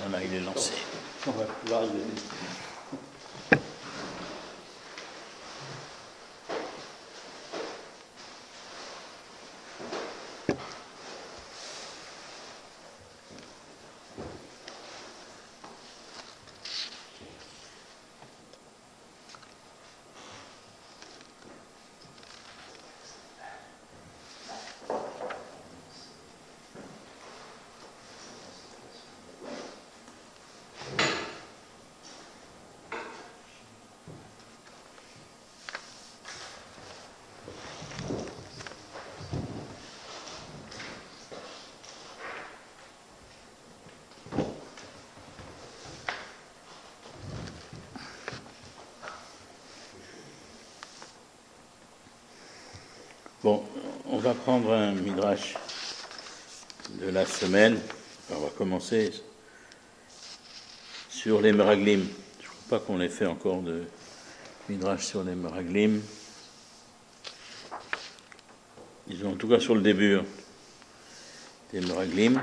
Voilà, il est lancé. On va pouvoir y aller. Bon, on va prendre un midrash de la semaine. On va commencer sur les meraglim. Je ne crois pas qu'on ait fait encore de midrash sur les meraglim. Disons en tout cas sur le début des meraglim.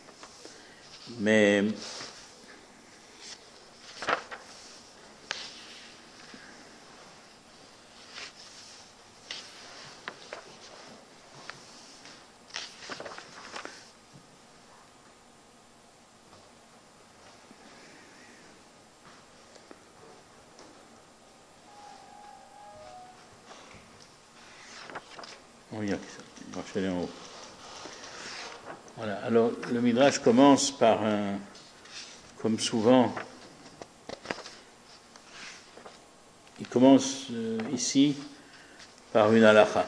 Mais il y a marcher en haut. Voilà. Alors le midrash commence par comme souvent, il commence ici par une halakha.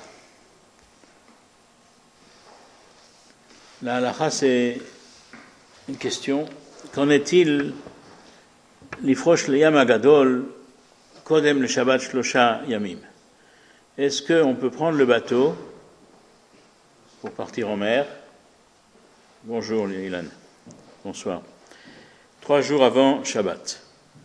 La halakha, c'est une question. Qu'en est-il l'ifrosh le yam agadol kodem le shabbat shlosha yamim? Est-ce qu'on peut prendre le bateau pour partir en mer? Bonjour Ilan, bonsoir. 3 jours avant Shabbat.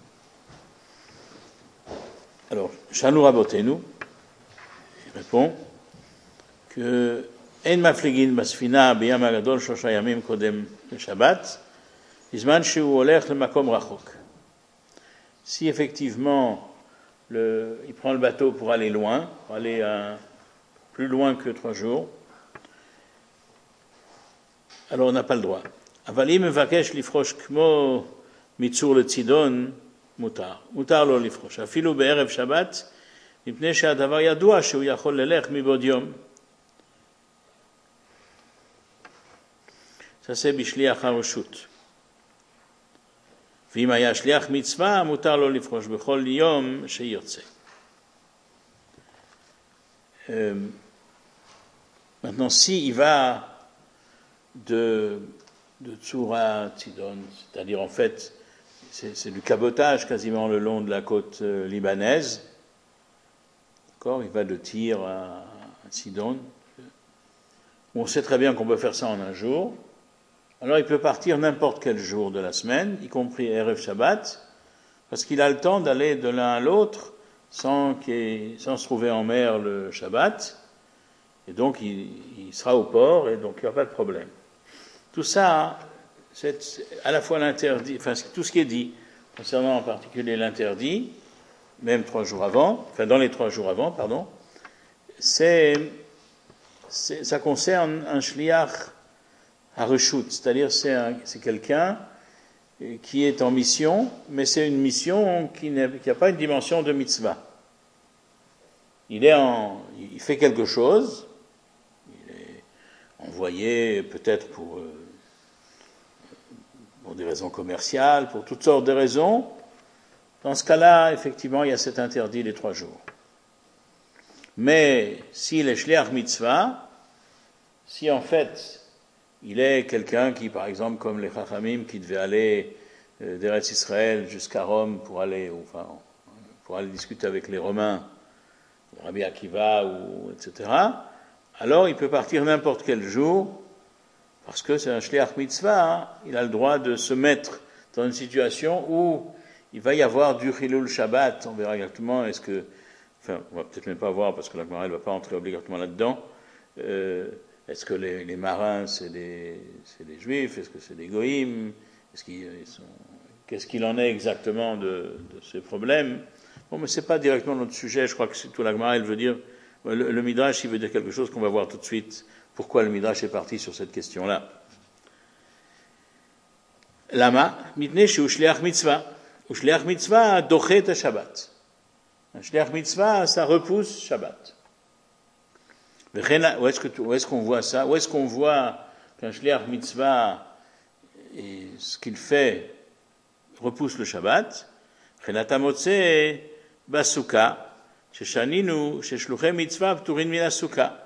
Alors, Shanu Rabotenu, il répond que En mafligin basfina biyam agadol shlosha yamim kodem le Shabbat, bizman shehu olech le makom rachok. Si effectivement il prend le bateau pour aller loin, pour aller plus loin que 3 jours, alors on n'a pas le droit. Avalim mevakesh lifrosh kmo mitzur le tzidon mutar lo lifrosh. Afilu be'erev Shabbat mipnei she'adavar yadua shehu yachol lelech mibod yom. Ça c'est bishliach haroshut. ואם היה שליח מצווה, מותר לו לפרוש בכל יום שירצה. Maintenant, s'il va de Tsura Tzidon, c'est-à-dire en fait, c'est du cabotage quasiment le long de la côte libanaise, d'accord, il va de Tyr à Sidon. On sait très bien qu'on peut faire ça en un jour. Alors il peut partir n'importe quel jour de la semaine, y compris Erev Shabbat, parce qu'il a le temps d'aller de l'un à l'autre sans se trouver en mer le Shabbat, et donc il sera au port, et donc il n'y aura pas de problème. Tout ça, c'est à la fois l'interdit, enfin tout ce qui est dit, concernant en particulier l'interdit, même 3 jours avant, enfin dans les 3 jours avant, pardon, ça concerne un shliach Hareshut, c'est-à-dire c'est quelqu'un qui est en mission, mais c'est une mission qui n'a pas une dimension de mitzvah. Il fait quelque chose, il est envoyé peut-être pour des raisons commerciales, pour toutes sortes de raisons. Dans ce cas-là, effectivement, il y a cet interdit des 3 jours. Mais s'il est shliach mitzvah, si en fait il est quelqu'un qui, par exemple, comme les Chachamim, qui devait aller d'Eretz Israël jusqu'à Rome pour aller discuter avec les Romains, Rabbi Akiva, etc. Alors il peut partir n'importe quel jour, parce que c'est un shliach mitzvah, il a le droit de se mettre dans une situation où il va y avoir du Chilul Shabbat, on verra exactement, on va peut-être même pas voir, parce que la Gemara ne va pas entrer obligatoirement là-dedans, est-ce que les marins, c'est des juifs? Est-ce que c'est des goïms? Qu'est-ce qu'il en est exactement de ces problèmes? Bon, mais c'est pas directement notre sujet. Je crois que c'est tout la Gemara, elle veut dire, le Midrash, il veut dire quelque chose qu'on va voir tout de suite. Pourquoi le Midrash est parti sur cette question-là? Lama, mitne chez Ushliach Mitzvah. Ushliach Mitzvah dochet Shabbat. Un Shliach Mitzvah, ça repousse Shabbat. Où est-ce qu'on voit ça? Où est-ce qu'on voit qu'un Shliach Mitzvah, et ce qu'il fait, repousse le Shabbat? Chenata Motze Basuka, Sheshaninu, Sheshluche Mitzvah, Pturin min Asuka.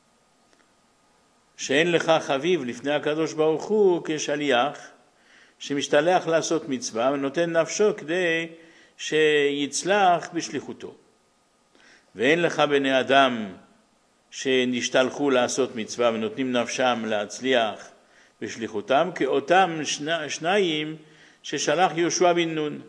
She'en lecha chaviv lifnei HaKadosh Baruch Hu keshaliach, שמשתלח לעשות מצווה ונותן נפשו כדי שיצלח בשליחותו. ואין לך בני אדם שנשתלחו לעשות מצווה ונותנים נפשם להצליח בשליחותם כאותם שניים ששלח יהושע בן נון.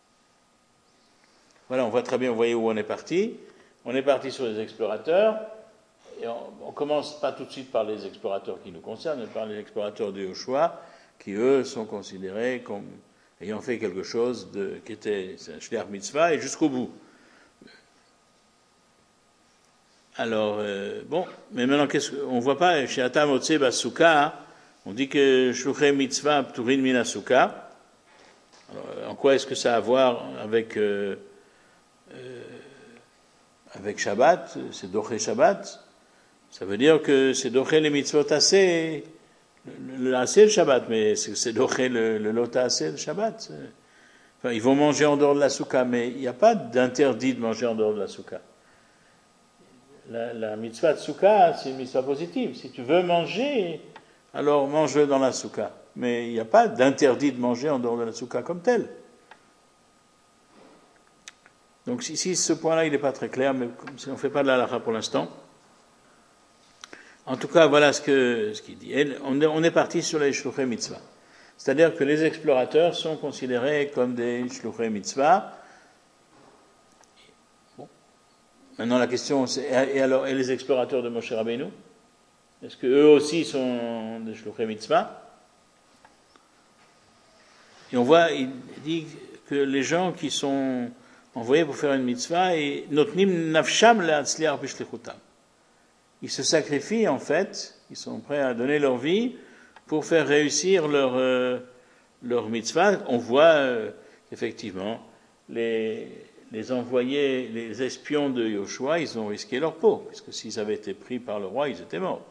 Voilà, on voit très bien, vous voyez où on est parti. On est parti sur les explorateurs. Et on commence pas tout de suite par les explorateurs qui nous concernent, mais par les explorateurs de Yoshua, qui eux sont considérés comme ayant fait quelque chose qui était un shliach mitzvah et jusqu'au bout. Alors, bon, mais maintenant, on voit pas, chez Atam Otse Basuka, on dit que shluchei mitzvah pturin min asuka. En quoi est-ce que ça a à voir avec Shabbat? C'est doché Shabbat. Ça veut dire que c'est doché les mitzvot assez, le assez le Shabbat, mais c'est doché le lota assez le Shabbat. Enfin, ils vont manger en dehors de la soukha, mais il n'y a pas d'interdit de manger en dehors de la soukha. La mitzvah de soukha, c'est une mitzvah positive. Si tu veux manger, alors mange-le dans la soukha. Mais il n'y a pas d'interdit de manger en dehors de la soukha comme tel. Donc ici, ce point-là, il n'est pas très clair, mais on ne fait pas de la halakha pour l'instant. En tout cas, voilà ce qu'il dit. On est parti sur les shluchei mitzvah. C'est-à-dire que les explorateurs sont considérés comme des shluchei mitzvah. Bon. Maintenant, la question, c'est, et les explorateurs de Moshe Rabbeinu? Est-ce qu'eux aussi sont des shluchei mitzvah? Et on voit, il dit que les gens qui sont envoyés pour faire une mitzvah, et notnim nafsham le'atzliach b'shlichutam. Ils se sacrifient, en fait, ils sont prêts à donner leur vie pour faire réussir leur mitzvah. On voit effectivement les envoyés, les espions de Yoshua, ils ont risqué leur peau, puisque s'ils avaient été pris par le roi, ils étaient morts.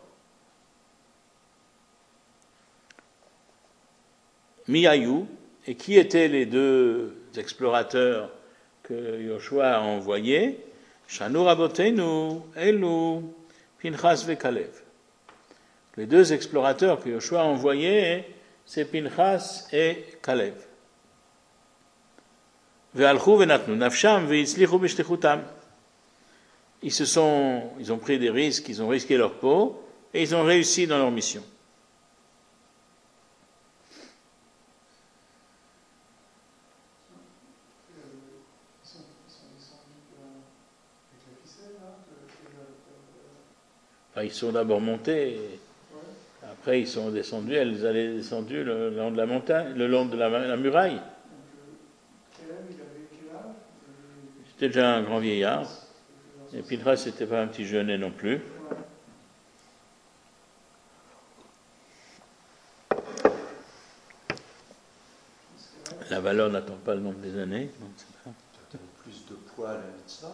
Miyayu, et qui étaient les deux explorateurs que Yoshua a envoyés? Shanu Rabotenu, Elu, Pinchas ve Kalev. Les deux explorateurs que Yoshua a envoyés, c'est Pinchas et Kalev. Ve'alchu ve'natnu nafsham ve'itzlichu b'shlichutam. Ils ont pris des risques, ils ont risqué leur peau, et ils ont réussi dans leur mission. Ils sont d'abord montés, après ils sont descendus, elles allaient descendues le long de la montagne, le long de la muraille. C'était déjà un grand vieillard, et Pinchas n'était pas un petit jeunet non plus. La valeur n'attend pas le nombre des années. Donc c'est pas. Ça donne plus de poids à la mitzvah.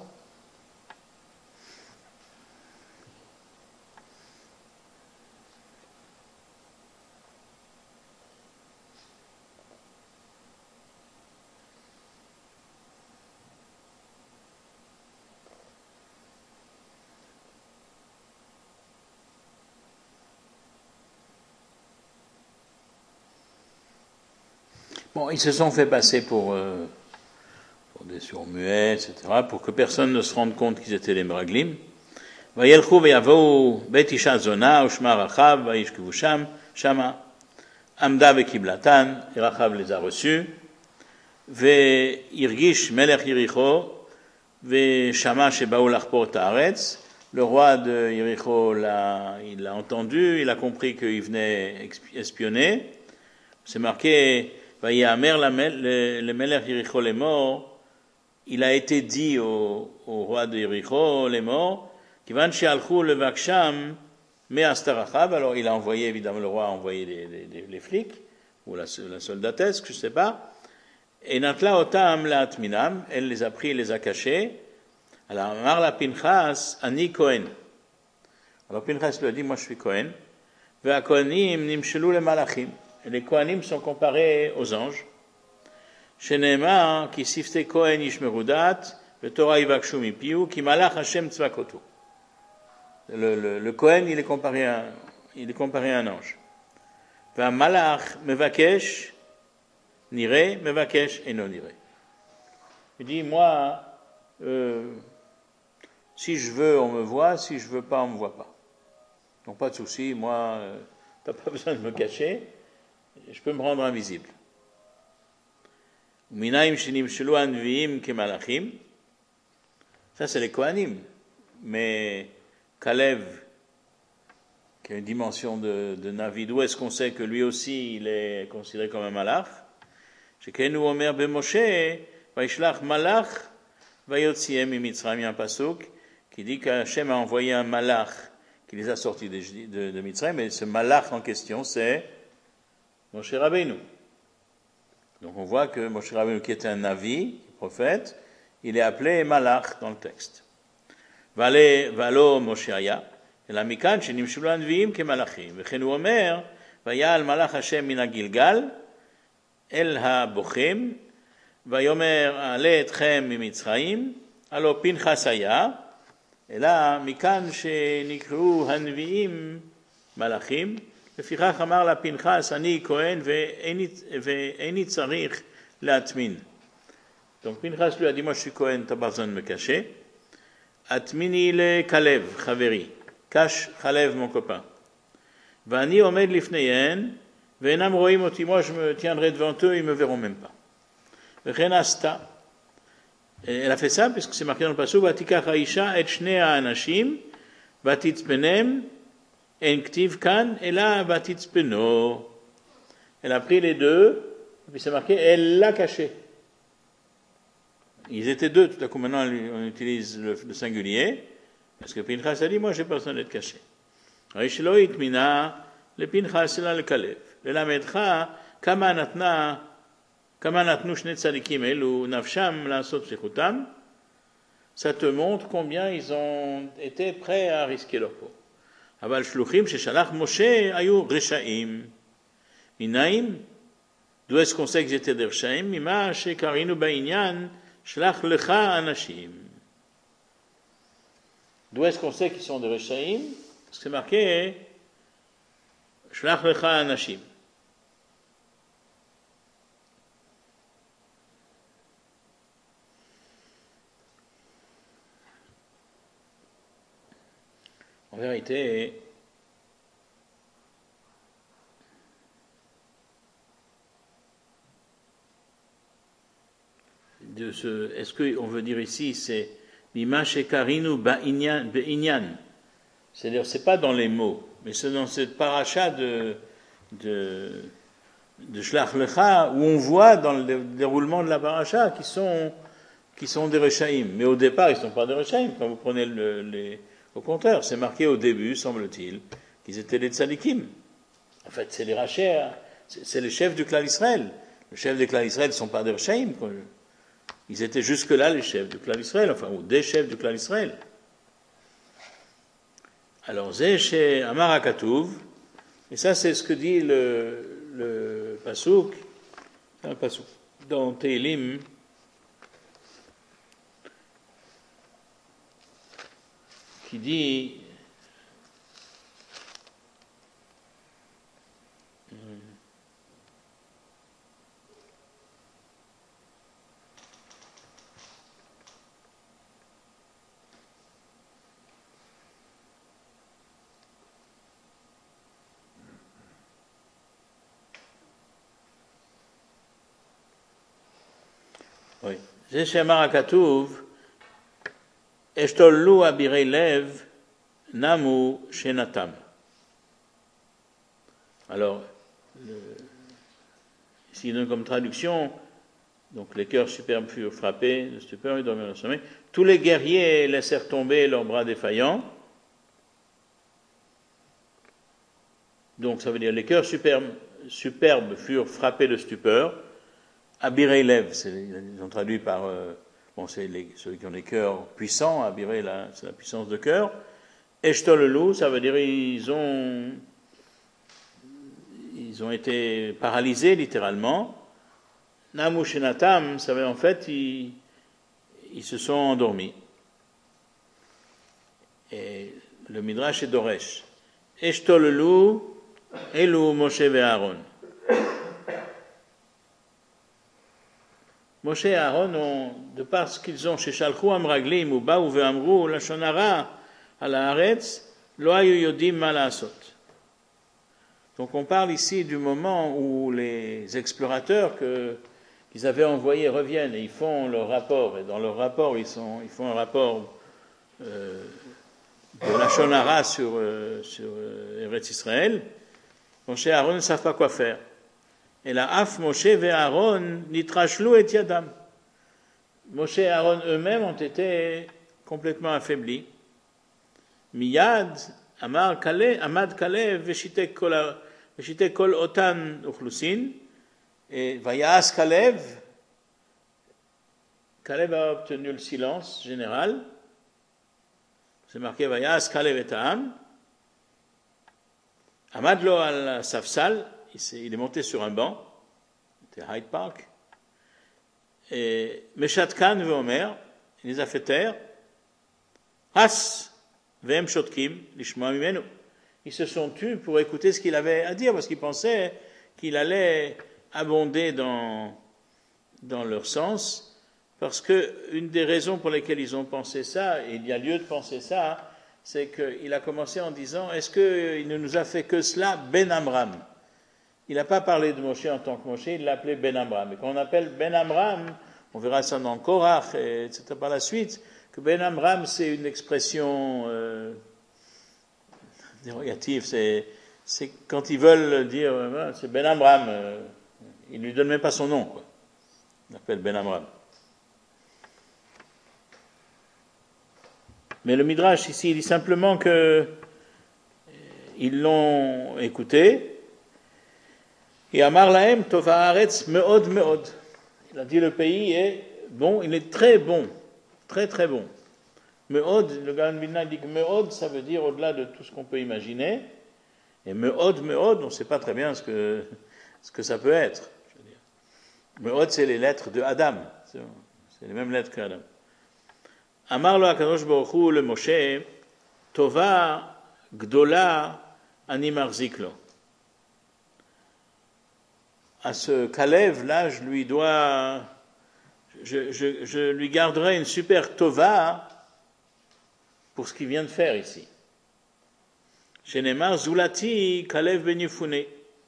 Bon, ils se sont fait passer pour des sourds-muets, etc., pour que personne ne se rende compte qu'ils étaient les meraglim. Vayelchu veyavou bet isha zona ushma Rachav vayishkevu shama amda vekiblatan, et Rachav les a reçus. Ve'irgish melech Yericho ve'shama shebaou lachpor ta'aretz. Le roi de Yericho il l'a entendu, il a compris qu'il venait espionner. C'est marqué, Vayamer le Melech Yericho les morts, il a été dit au roi de Yericho les morts, Kivan she'alchu levaksham me'astarachav, alors il a envoyé, évidemment le roi a envoyé les flics, ou la soldatesque, je ne sais pas, et natla otam la atminam, elle les a pris, elle les a cachés, alors amar la Pinchas, ani Kohen. Alors Pinchas lui a dit, moi je suis Kohen, ve'a Kohanim nimshelu le malachim, et les Kohanim sont comparés aux anges, sheneemar ki sifte Kohen yishmerudat, ve Torah yivakshu mipiu, ki malach Hashem tzvakotu. Le Kohen, il est comparé à un ange. Va malach mevakesh nire, mevakesh et non nire. Il dit, moi, si je veux, on me voit, si je veux pas, on me voit pas. Donc pas de souci, moi, t'as pas besoin de me cacher, je peux me rendre invisible. Minaim shinim shelu anviim kemalachim. Ça, c'est les Kohanim. Mais Kalev, qui a une dimension de Navi, d'où est-ce qu'on sait que lui aussi, il est considéré comme un malach? Shekenu omer b'Moshe, vaishlach malach, vayotziem mimitzrayim, il y a un pasuk qui dit qu'Hachem a envoyé un malach qui les a sortis de Mitzrayim, et ce malach en question, c'est Moshe Rabbeinu. Donc on voit que Moshe Rabbeinu, qui était un Navi, prophète, il est appelé malach dans le texte. Valo Mosheaya, אלא מכאן שנמשלו הנביאים כמלאכים, וכן הוא אומר, ויעל מלאך השם מן הגלגל אל הבוכים, ויאמר אעלה אתכם ממצרים, הלא פנחס היה, אלא מכאן שנקראו הנביאים מלאכים, לפיכך אמר לה פנחס, אני כהן ואיני צריך להטמין. Donc Pinchas lui a dit, moi je suis Cohen, t'as pas besoin de me cacher. Atmini le Kalev, Chaveri. Cache Kalev, mon copain. Vani omed lifneyen, ve'enam roim oti, moi je me tiendrai devant eux, ils me verront même pas. Vechen asta. Elle a fait ça, puisque c'est marqué dans le passage, Vatikach haisha et shnei ha'anashim, vatitzpenem, en ktiv kan, et là, vatitzpeno. Elle a pris les deux, et puis c'est marqué, elle l'a caché. Ils étaient deux, tout à coup maintenant on utilise le singulier, parce que Pinchas a dit, moi j'ai pas besoin d'être caché. Rishlo itmina, le Pinchas ela le Kalev. Lelamedcha, kama natnu shne tzadikim elu nafsham la'asot shechutam, ça te montre combien ils ont été prêts à risquer leur peau. Aval shluchim sheshalach Moshe ayu reshaim. Minaim, d'où est-ce qu'on sait qu'ils étaient des reshaim? Mima shekarinu ba'inyan, Shlach lecha anashim. D'où est-ce qu'on sait qu'ils sont des Reshaim? Parce que c'est marqué Shlach lecha anashim. En vérité, est-ce qu'on veut dire ici, c'est Mima shekarinu be'inyan, c'est-à-dire, c'est pas dans les mots, mais c'est dans cette paracha de Shlach Lecha, où on voit dans le déroulement de la paracha qui sont des Reshaim. Mais au départ, ils ne sont pas des Reshaim. Quand vous prenez au contraire, c'est marqué au début, semble-t-il, qu'ils étaient les tzadikim. En fait, c'est les rachers, c'est les chefs du clan Israël. Les chefs du clan Israël ne sont pas des Reshaim, quoi. Ils étaient jusque-là les chefs du clan Israël, enfin, ou des chefs du clan Israël. Alors, Zé chez Amar HaKatuv, et ça c'est ce que dit le Pasuk, c'est un Pasuk, dans Teilim, qui dit, oui. זה שאמר הכתוב, אשתוללו אבירי לב, נמו שנתם. Alors, Ici, il donne comme traduction, donc les cœurs superbes furent frappés de stupeur et dormirent dans le sommeil. Tous les guerriers laissèrent tomber leurs bras défaillants. Donc ça veut dire les cœurs superbes furent frappés de stupeur. Abirei Lev, ils ont traduit par, c'est ceux qui ont des cœurs puissants, Abirei, c'est la puissance de cœur. Eshtolelu, ça veut dire ils ont été paralysés littéralement. Namushenatam, ça veut dire en fait ils se sont endormis. Et le Midrash est Doresh. Eshtolelu, Elu Moshe et Aaron. Moshe et Aaron, de par ce qu'ils ont chez Shalchu Amraglim ou Baou ve'amru Lashon hara al haaretz lo hayu yodim ma la'asot. Donc on parle ici du moment où les explorateurs qu'ils avaient envoyés reviennent et ils font leur rapport. Et dans leur rapport, ils font un rapport de Lashon hara sur Eretz Israël. Moshe et Aaron ne savent pas quoi faire. Et là, Af Moshe et Aaron nitrashlu et yadam. Moshe et Aaron eux-mêmes ont été complètement affaiblis. Miyad, Amad Kalev, Veshitek kol otan uchlusin. Et Vayas Kalev a obtenu le silence général. C'est marqué Vayas Kalev et Ta'am. Amad lo al Safsal. Il est monté sur un banc, c'était Hyde Park, et Meshat Khan ve'omer, il les a fait taire, Has ve'em shotkim lishma mimenu. Ils se sont tus pour écouter ce qu'il avait à dire, parce qu'ils pensaient qu'il allait abonder dans leur sens, parce que une des raisons pour lesquelles ils ont pensé ça, et il y a lieu de penser ça, c'est qu'il a commencé en disant, est-ce qu'il ne nous a fait que cela, Ben Amram? Il n'a pas parlé de Moshe en tant que Moshe, il l'a appelé Ben Amram. Et quand on appelle Ben Amram, on verra ça dans Korach, etc. par la suite, que Ben Amram, c'est une expression dérogative. C'est quand ils veulent dire, c'est Ben Amram, ils ne lui donnent même pas son nom, quoi. Il l'appelle Ben Amram. Mais le Midrash, ici, il dit simplement que ils l'ont écouté, et Amar Lahem Tova Haaretz Meod Meod. Il a dit le pays est bon, il est très bon, très très bon. Meod, le Gaon Vilna dit que Meod, ça veut dire au-delà de tout ce qu'on peut imaginer. Et Meod, on ne sait pas très bien ce que ça peut être. Meod, c'est les lettres de Adam. C'est les mêmes lettres qu'Adam. Amar lo HaKadosh Baruch Hu le Moshe, Tova Gdola Ani Marzik lo. À ce Kalev, là, je lui garderai une super tova pour ce qu'il vient de faire ici. Shenemar Zulati Kalev ben Yefune.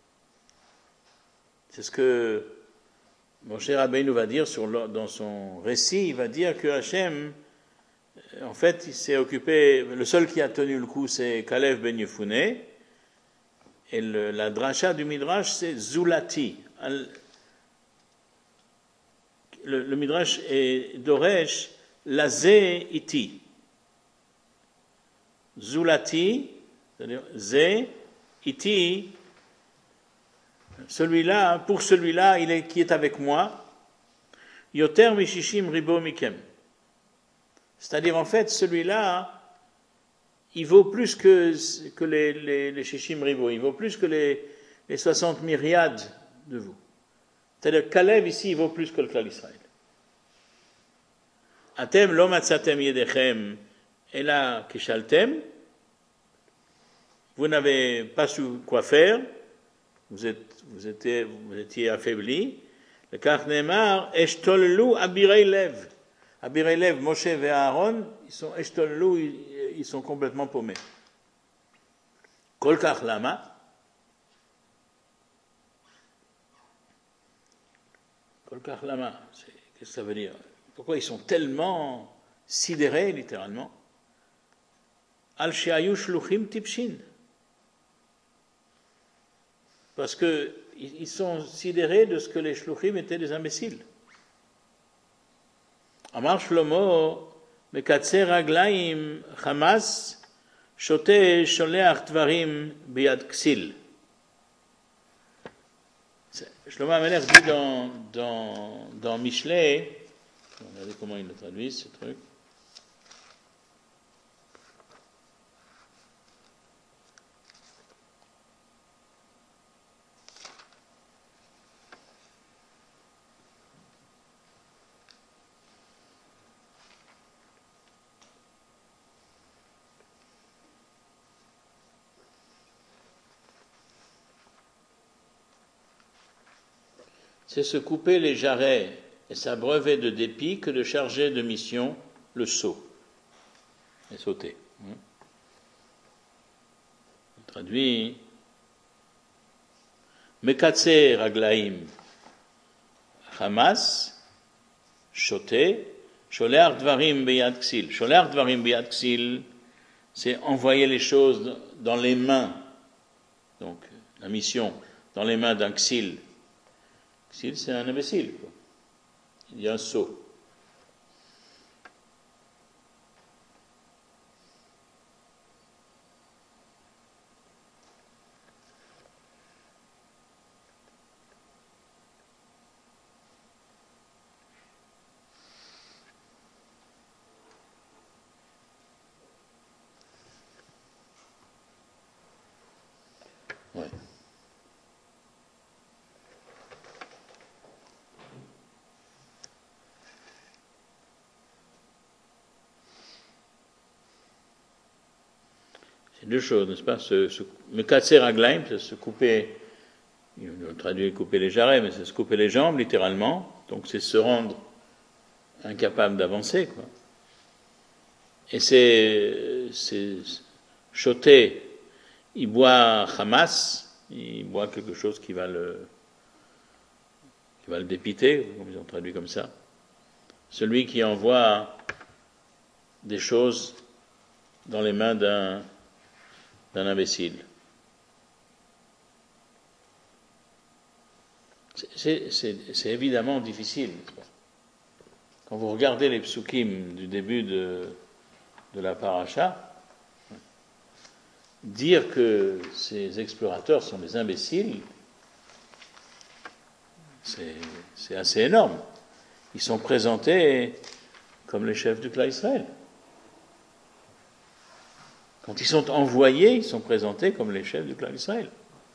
C'est ce que Moshe Rabbeinu va dire dans son récit. Il va dire que Hachem, en fait, il s'est occupé, le seul qui a tenu le coup, c'est Kalev ben Yefune. Et la dracha du Midrash, c'est Zulati. Le Midrash est Doresh, Lazé iti. Zulati, c'est-à-dire Zé iti, celui-là, pour celui-là, qui est avec moi, Yoter mishishim ribo mikem. C'est-à-dire, en fait, celui-là, il vaut plus que les shishim ribo, il vaut plus que les 60 myriades de vous. C'est-à-dire, Kalev, ici, il vaut plus que le Klal Israël. Atem lo matzatem yedechem ela kishaltem. Vous n'avez pas su quoi faire. Vous étiez affaiblis. Le Kach Neemar, eshtolelu abirei lev. Abirei lev, Moshe et Aaron, ils sont eshtolelu, ils sont complètement paumés. Kol kach lama. Kol kach lama. Qu'est-ce que ça veut dire? Pourquoi ils sont tellement sidérés, littéralement? Al she'ayu shluchim tipshin. Parce que ils sont sidérés de ce que les shluchim étaient des imbéciles. Amar Shlomo, Mekatser Raglaim, Hamas, Shote Sholeach Tvarim, Biad Ksil. Shlomo Amelech dit dans Mishlei, regardez comment il le traduit, ce truc. C'est se couper les jarrets et s'abreuver de dépit que de charger de mission le sot. Et sauter. On traduit Mekatse raglaim Hamas shoté sholeach dvarim beyad ksil. Sholeach dvarim beyad ksil, c'est envoyer les choses dans les mains. Donc la mission dans les mains d'un ksil. Ksil, c'est un imbécile, quoi. Il y a un sot. Ouais. C'est deux choses, n'est-ce pas? Mekatser raglaim, c'est se couper, on traduit couper les jarrets, mais c'est se couper les jambes, littéralement. Donc c'est se rendre incapable d'avancer, quoi. Et c'est choter, il boit Hamas, il boit quelque chose qui va le dépiter, comme ils ont traduit comme ça. Celui qui envoie des choses dans les mains d'un imbécile. C'est évidemment difficile. Quand vous regardez les psukim du début de la paracha, dire que ces explorateurs sont des imbéciles, c'est assez énorme. Ils sont présentés comme les chefs du clan Israël. Quand ils sont envoyés, ils sont présentés comme les chefs du clan Israël.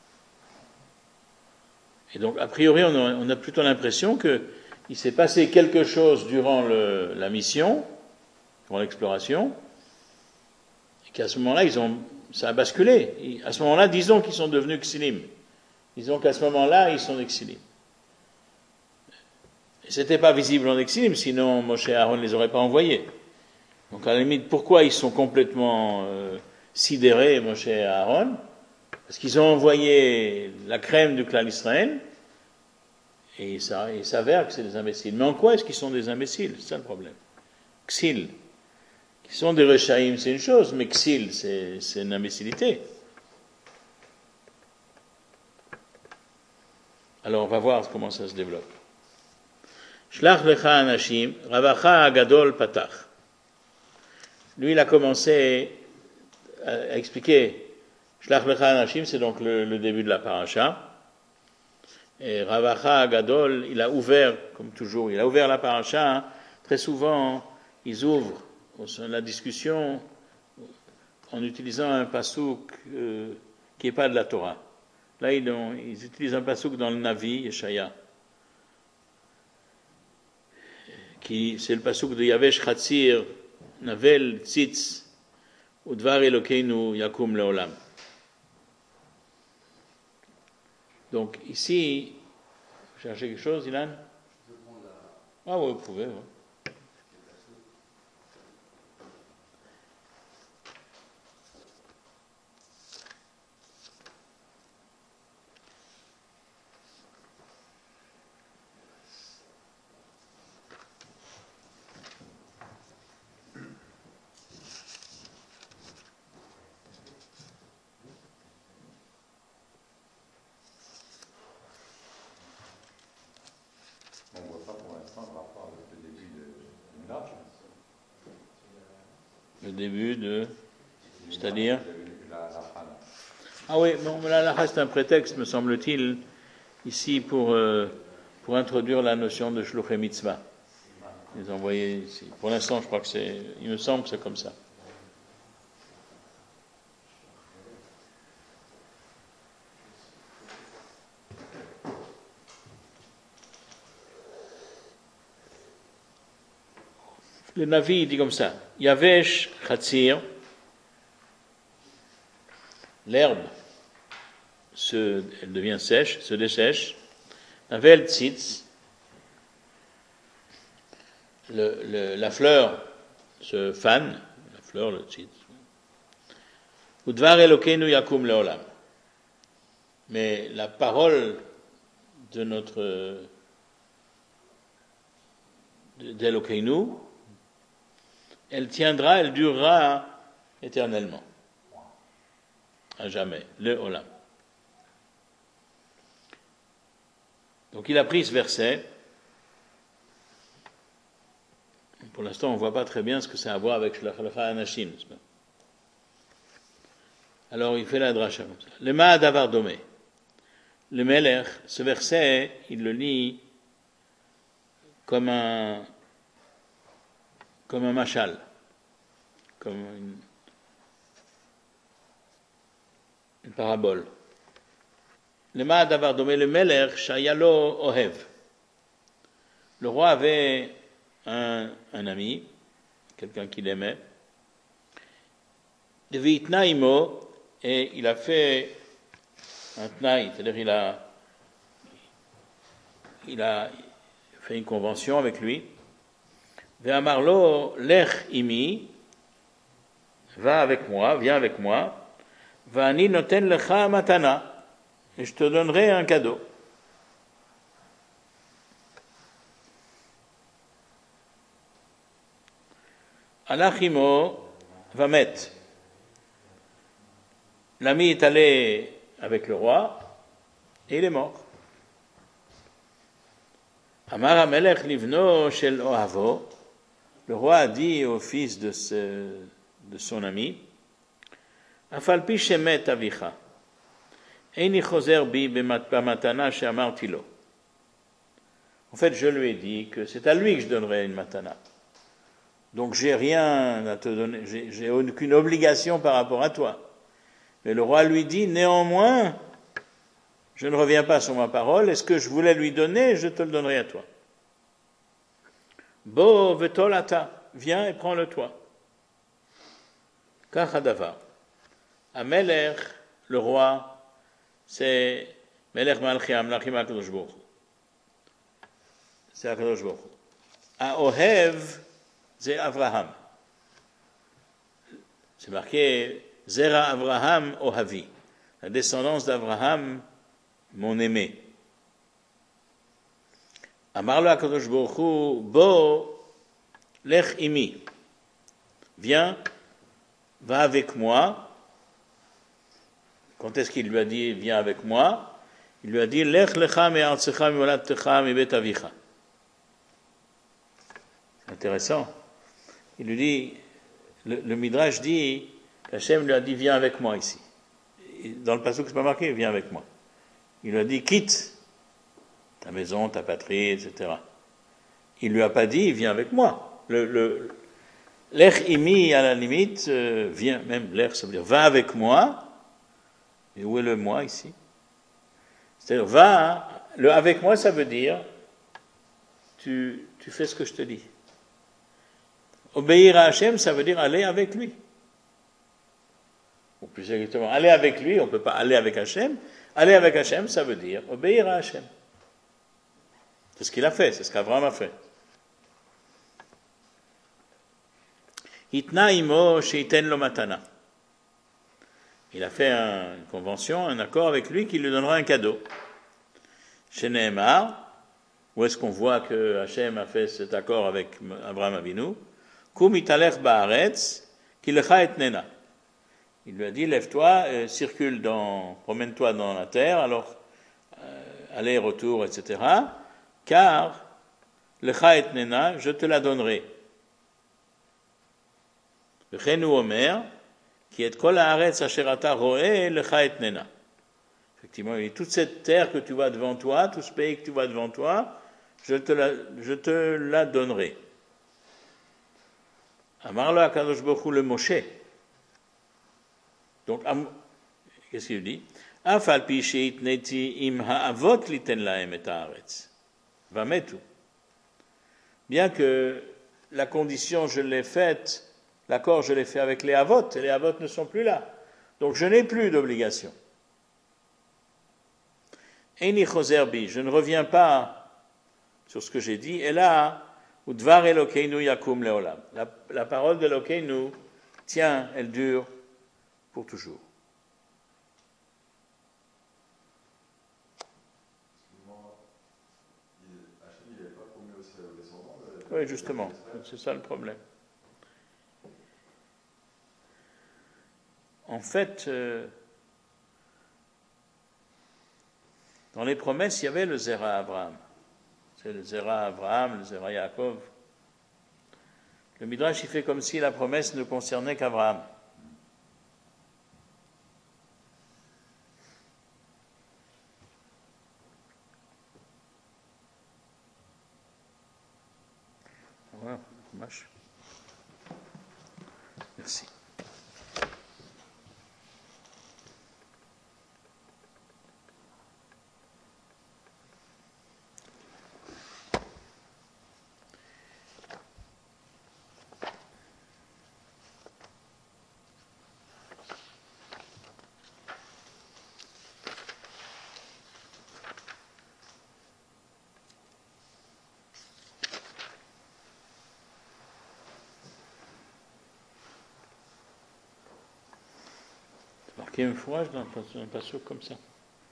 Et donc, a priori, on a plutôt l'impression qu'il s'est passé quelque chose durant la mission, durant l'exploration, et qu'à ce moment-là, ça a basculé. À ce moment-là, disons qu'ils sont devenus xilim. Disons qu'à ce moment-là, ils sont exilim. Et c'était pas visible en exilim, sinon Moshe et Aaron ne les auraient pas envoyés. Donc, à la limite, pourquoi ils sont complètement sidérés, Moshe et Aaron? Parce qu'ils ont envoyé la crème du clan Israël, et il s'avère que c'est des imbéciles. Mais en quoi est-ce qu'ils sont des imbéciles? C'est ça le problème. Ksil. Qui sont des rechaïm, c'est une chose, mais ksil, c'est une imbécilité. Alors on va voir comment ça se développe. Shlach lecha anashim, ravacha agadol patach. Lui, il a commencé à expliquer. Shlach lecha anashim, c'est donc le début de la paracha. Et Ravacha Agadol, il a ouvert, comme toujours, il a ouvert la paracha. Hein. Très souvent, ils ouvrent la discussion en utilisant un pasouk qui n'est pas de la Torah. Là, ils utilisent un pasouk dans le Navi, Yeshaya, c'est le pasouk de Yavesh Chatzir, Navel Tzitz, Udvar Elokeinu Yakum Leolam. Donc ici, vous cherchez quelque chose, Ilan? Ah oui, vous pouvez. Ouais. Le début de... C'est-à-dire la Ah oui, bon, là, c'est un prétexte, me semble-t-il, ici pour introduire la notion de shluchei mitzvah. Les envoyer ici. Pour l'instant, je crois que il me semble que c'est comme ça. Le Navi dit comme ça, Yavesh Chatzir, l'herbe elle devient sèche, se dessèche, Navel Tzitz, la fleur se fane, la fleur, le tzitz, Udvar Elokeinu Yakum Leolam. Mais la parole de d'Elokeinu, elle tiendra, elle durera éternellement. À jamais. Le Olam. Donc il a pris ce verset. Pour l'instant, on ne voit pas très bien ce que ça a à voir avec Shlach Anashim. Alors il fait la dracha comme ça. Le Ma'ad Avar Domé. Le Melech, ce verset, il le lit comme un machal, comme une parabole. Le Ma'ad Avar Domé, le Melech, Shayalo Ohev. Le roi avait un ami, quelqu'un qu'il aimait, de Vitnaimo, et il a fait un tnaï, c'est-à-dire il a fait une convention avec lui. Ve'amarlo lech imi, va avec moi, viens avec moi. Va'ani noten lecha matana, et je te donnerai un cadeau. Alachimo vamet. L'ami est allé avec le roi et il est mort. Amar Amelech livno shel Ohavo. Le roi a dit au fils de son ami, Afal pi shemet avicha, eini choser bi b'matana she'amarti lo. En fait, je lui ai dit que c'est à lui que je donnerai une matana. Donc j'ai rien à te donner, j'ai aucune obligation par rapport à toi. Mais le roi lui dit, néanmoins, je ne reviens pas sur ma parole, et ce que je voulais lui donner, je te le donnerai à toi. Bo vetolata, viens et prends-le toi. Kachadavar. Amelech, le roi, c'est Melech Malchi Amlachim HaKadosh Baruch Hu. C'est HaKadosh Baruch Hu. Aohev, c'est Avraham. C'est marqué Zera Avraham Ohavi, la descendance d'Avraham, mon aimé. Amarlo HaKadosh Baruch Hu, Bo lech imi, viens, va avec moi. Quand est-ce qu'il lui a dit viens avec moi? Il lui a dit lech lecha me'artzecha me'oladtecha me'bet avicha. Intéressant. Il lui dit, le Midrash dit, Hachem lui a dit viens avec moi ici. Dans le passage, c'est pas marqué viens avec moi. Il lui a dit quitte ta maison, ta patrie, etc. Il lui a pas dit viens avec moi. L'ech imi à la limite vient, même l'ech ça veut dire va avec moi. Et où est le moi ici? C'est-à-dire va, le avec moi ça veut dire tu fais ce que je te dis. Obéir à Hachem, ça veut dire aller avec lui. Ou plus exactement, aller avec lui, on ne peut pas aller avec Hachem. Aller avec Hachem, ça veut dire obéir à Hachem. C'est ce qu'il a fait, c'est ce qu'Abraham a fait. Hitna imo sheiten lo matana. Il a fait une convention, un accord avec lui qui lui donnera un cadeau. Chez Nehemar, où est-ce qu'on voit que Hachem a fait cet accord avec Abraham Avinu? Kum italech ba'aretz, ki lecha etnena. Il lui a dit, lève-toi, promène-toi dans la terre, alors, aller, retour, etc. Car, lecha etnena, je te la donnerai. וכן הוא אומר, כי את כל הארץ אשר אתה רואה לך אתננה. Effectivement, il dit, toute cette terre que tu vois devant toi, tout ce pays que tu vois devant toi, je te la donnerai. Amar lo HaKadosh Baruch Hu le Moshe. Donc, qu'est-ce qu'il dit? Af al pi sheitneti im ha'avot liten lahem et haaretz. Vametu. Bien que la condition je l'ai faite, l'accord je l'ai fait avec les avot, et les avot ne sont plus là. Donc je n'ai plus d'obligation. Eini choser bi, je ne reviens pas sur ce que j'ai dit, et là, udvar Elokeinu yakum leolam. La parole d'Elokeinu tient, elle dure pour toujours. Oui, justement, c'est ça le problème. En fait, dans les promesses, il y avait le Zera Abraham. C'est le Zera Abraham, le Zera Yaakov. Le Midrash, il fait comme si la promesse ne concernait qu'Abraham. Voilà, dommage. Merci. Marqué une fois dans un passage comme ça.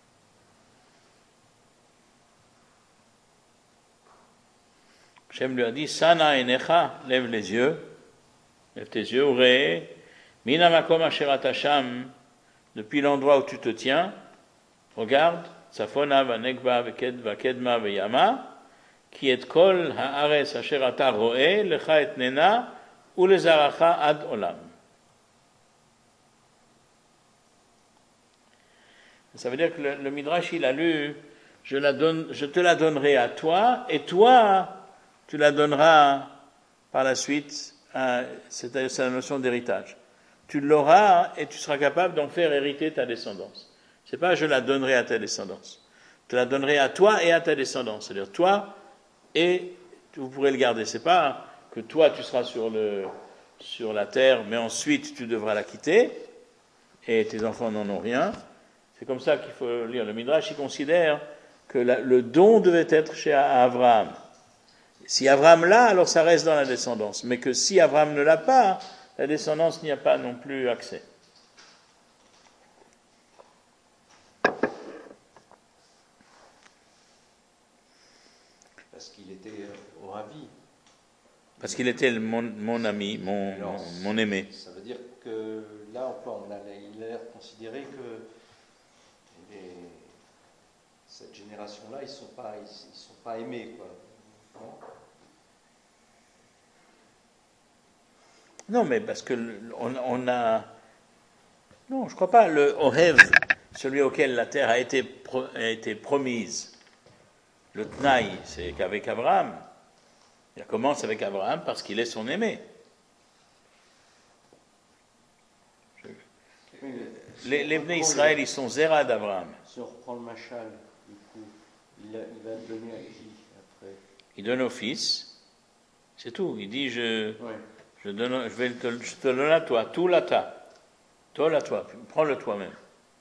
Hachem lui a dit, Sana enecha, lève les yeux, lève tes yeux, Uree, Mina makom asher atasham, depuis l'endroit où tu te tiens, regarde, Tsafona vanegba vakedma veyama, ki et kol haaretz asher ata roe, lecha etnena, ulezaracha ad olam. Ça veut dire que le Midrash, il a lu, je te la donnerai à toi, et toi, tu la donneras par la suite, c'est la notion d'héritage. Tu l'auras et tu seras capable d'en faire hériter ta descendance. C'est pas je la donnerai à ta descendance. Je te la donnerai à toi et à ta descendance. C'est-à-dire toi et vous pourrez le garder. C'est pas que toi tu seras sur la terre, mais ensuite tu devras la quitter et tes enfants n'en ont rien. C'est comme ça qu'il faut lire. Le Midrash, il considère que le don devait être chez Abraham. Si Abraham l'a, alors ça reste dans la descendance. Mais que si Abraham ne l'a pas, la descendance n'y a pas non plus accès. Parce qu'il était au ravi. Parce qu'il était mon ami, mon aimé. Ça veut dire que là, il a l'air considéré que cette génération-là, ils sont pas aimés, quoi. Non, mais parce que on a... Non, je crois pas. Le Ohev, celui auquel la terre a été promise, le Tnaï, c'est qu'avec Abraham. Il commence avec Abraham parce qu'il est son aimé. Les Bnei Israël, ils sont Zera d'Abraham. Si on reprend le machal, du coup, il va le donner à qui après? Il donne au fils, c'est tout. Il dit je te donne à toi, tout la ta. Toi la toi, prends-le toi-même.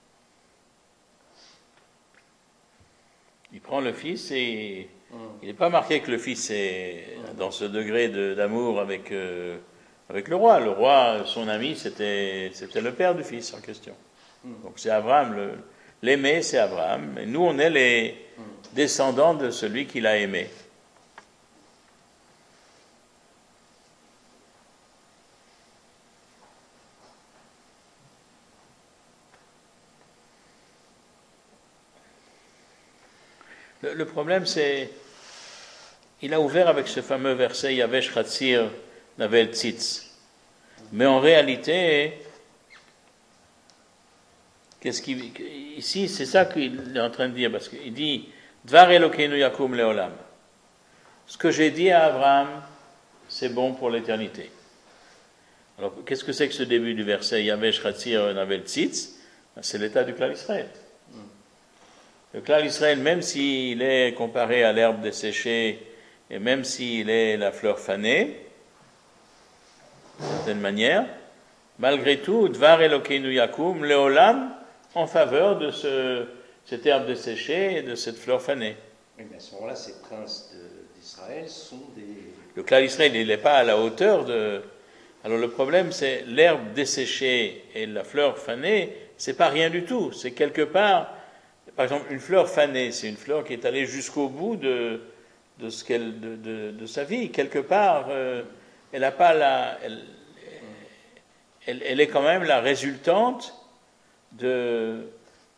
Il prend le fils et il n'est pas marqué que le fils est dans ce degré d'amour avec le roi. Le roi, son ami, c'était le père du fils en question. Donc c'est Abraham, l'aimé c'est Abraham, et nous on est les descendants de celui qu'il a aimé. Le problème c'est, il a ouvert avec ce fameux verset Yavesh Chatzir Navel Tzitz. Mais en réalité, ici, c'est ça qu'il est en train de dire, parce qu'il dit Dvar Elokeinu Yakum Leolam. Ce que j'ai dit à Abraham, c'est bon pour l'éternité. Alors, qu'est-ce que c'est que ce début du verset Yavesh Chatzir Navel Tzitz? C'est l'état du clan Israël. Le clan Israël, même s'il est comparé à l'herbe desséchée, et même s'il est la fleur fanée, d'une certaine manière, malgré tout, Dvar Elokeinu Yakum Leolam, en faveur de cette herbe desséchée et de cette fleur fanée. Mais à ce moment-là, ces princes d'Israël sont des... Le clan Israël, il n'est pas à la hauteur de... Alors le problème, c'est l'herbe desséchée et la fleur fanée, c'est pas rien du tout. C'est quelque part, par exemple, une fleur fanée, c'est une fleur qui est allée jusqu'au bout de sa vie. Quelque part, elle n'a pas elle est quand même la résultante d'une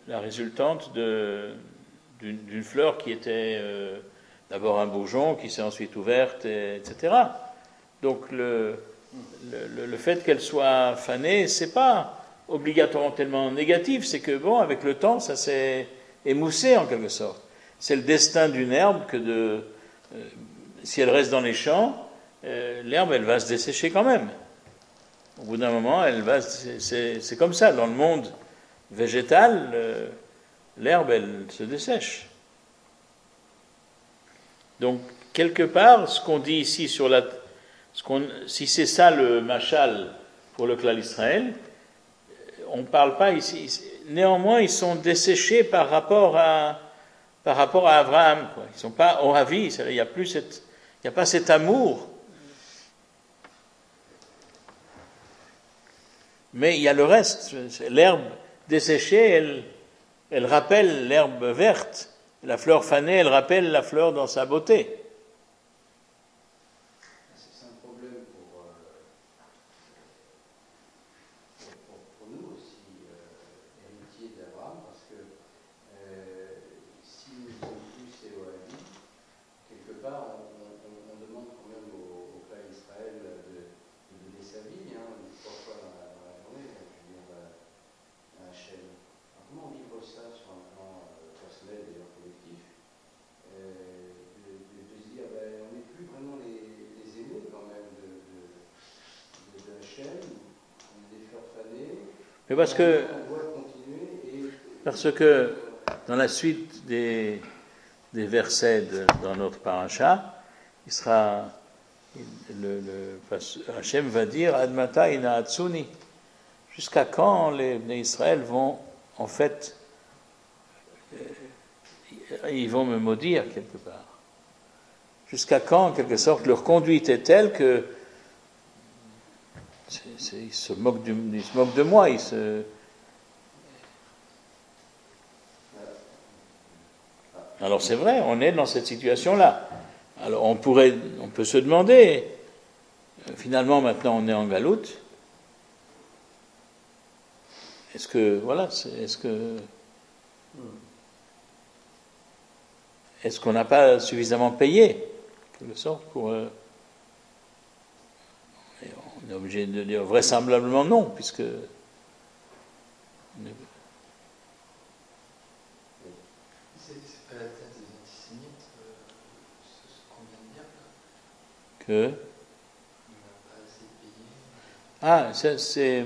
fleur qui était d'abord un bourgeon, qui s'est ensuite ouverte, etc. Donc le fait qu'elle soit fanée, c'est pas obligatoirement tellement négatif, c'est que bon, avec le temps, ça s'est émoussé en quelque sorte. C'est le destin d'une herbe que si elle reste dans les champs, l'herbe elle va se dessécher quand même. Au bout d'un moment, c'est comme ça dans le monde végétal, l'herbe elle se dessèche. Donc quelque part, ce qu'on dit ici si c'est ça le machal pour le clan Israël, on ne parle pas ici. Néanmoins, ils sont desséchés par rapport à Abraham, quoi. Ils ne sont pas Ohavi, il n'y a pas cet amour. Mais il y a le reste. L'herbe desséchée, elle rappelle l'herbe verte. La fleur fanée, elle rappelle la fleur dans sa beauté. C'est un problème pour nous aussi, héritiers d'Abraham, parce que si nous sommes plus Elohim, quelque part, on demande quand même au clan Israël de donner sa vie, une fois dans la journée, je veux dire, à Hachem. Alors, comment on vivre ça sur un plan personnel et collectif, de se dire, on n'est plus vraiment les aînés quand même de Hachem, on est des fleurs fanées, mais on doit continuer. Parce que dans la suite des versets dans notre paracha, il sera Hachem va dire Admata ina atsuni. Jusqu'à quand les Bnei Israël vont en fait ils vont me maudire quelque part. Jusqu'à quand, en quelque sorte, leur conduite est telle que ils se moquent de moi, Alors c'est vrai, on est dans cette situation-là. Alors on peut se demander, finalement maintenant on est en galoute, est-ce qu'on n'a pas suffisamment payé, en quelque sorte, pour... on est obligé de dire vraisemblablement non, puisque... C'est pas la thèse des antisémites, ce qu'on vient de dire là. Que... On n'a pas assez payé.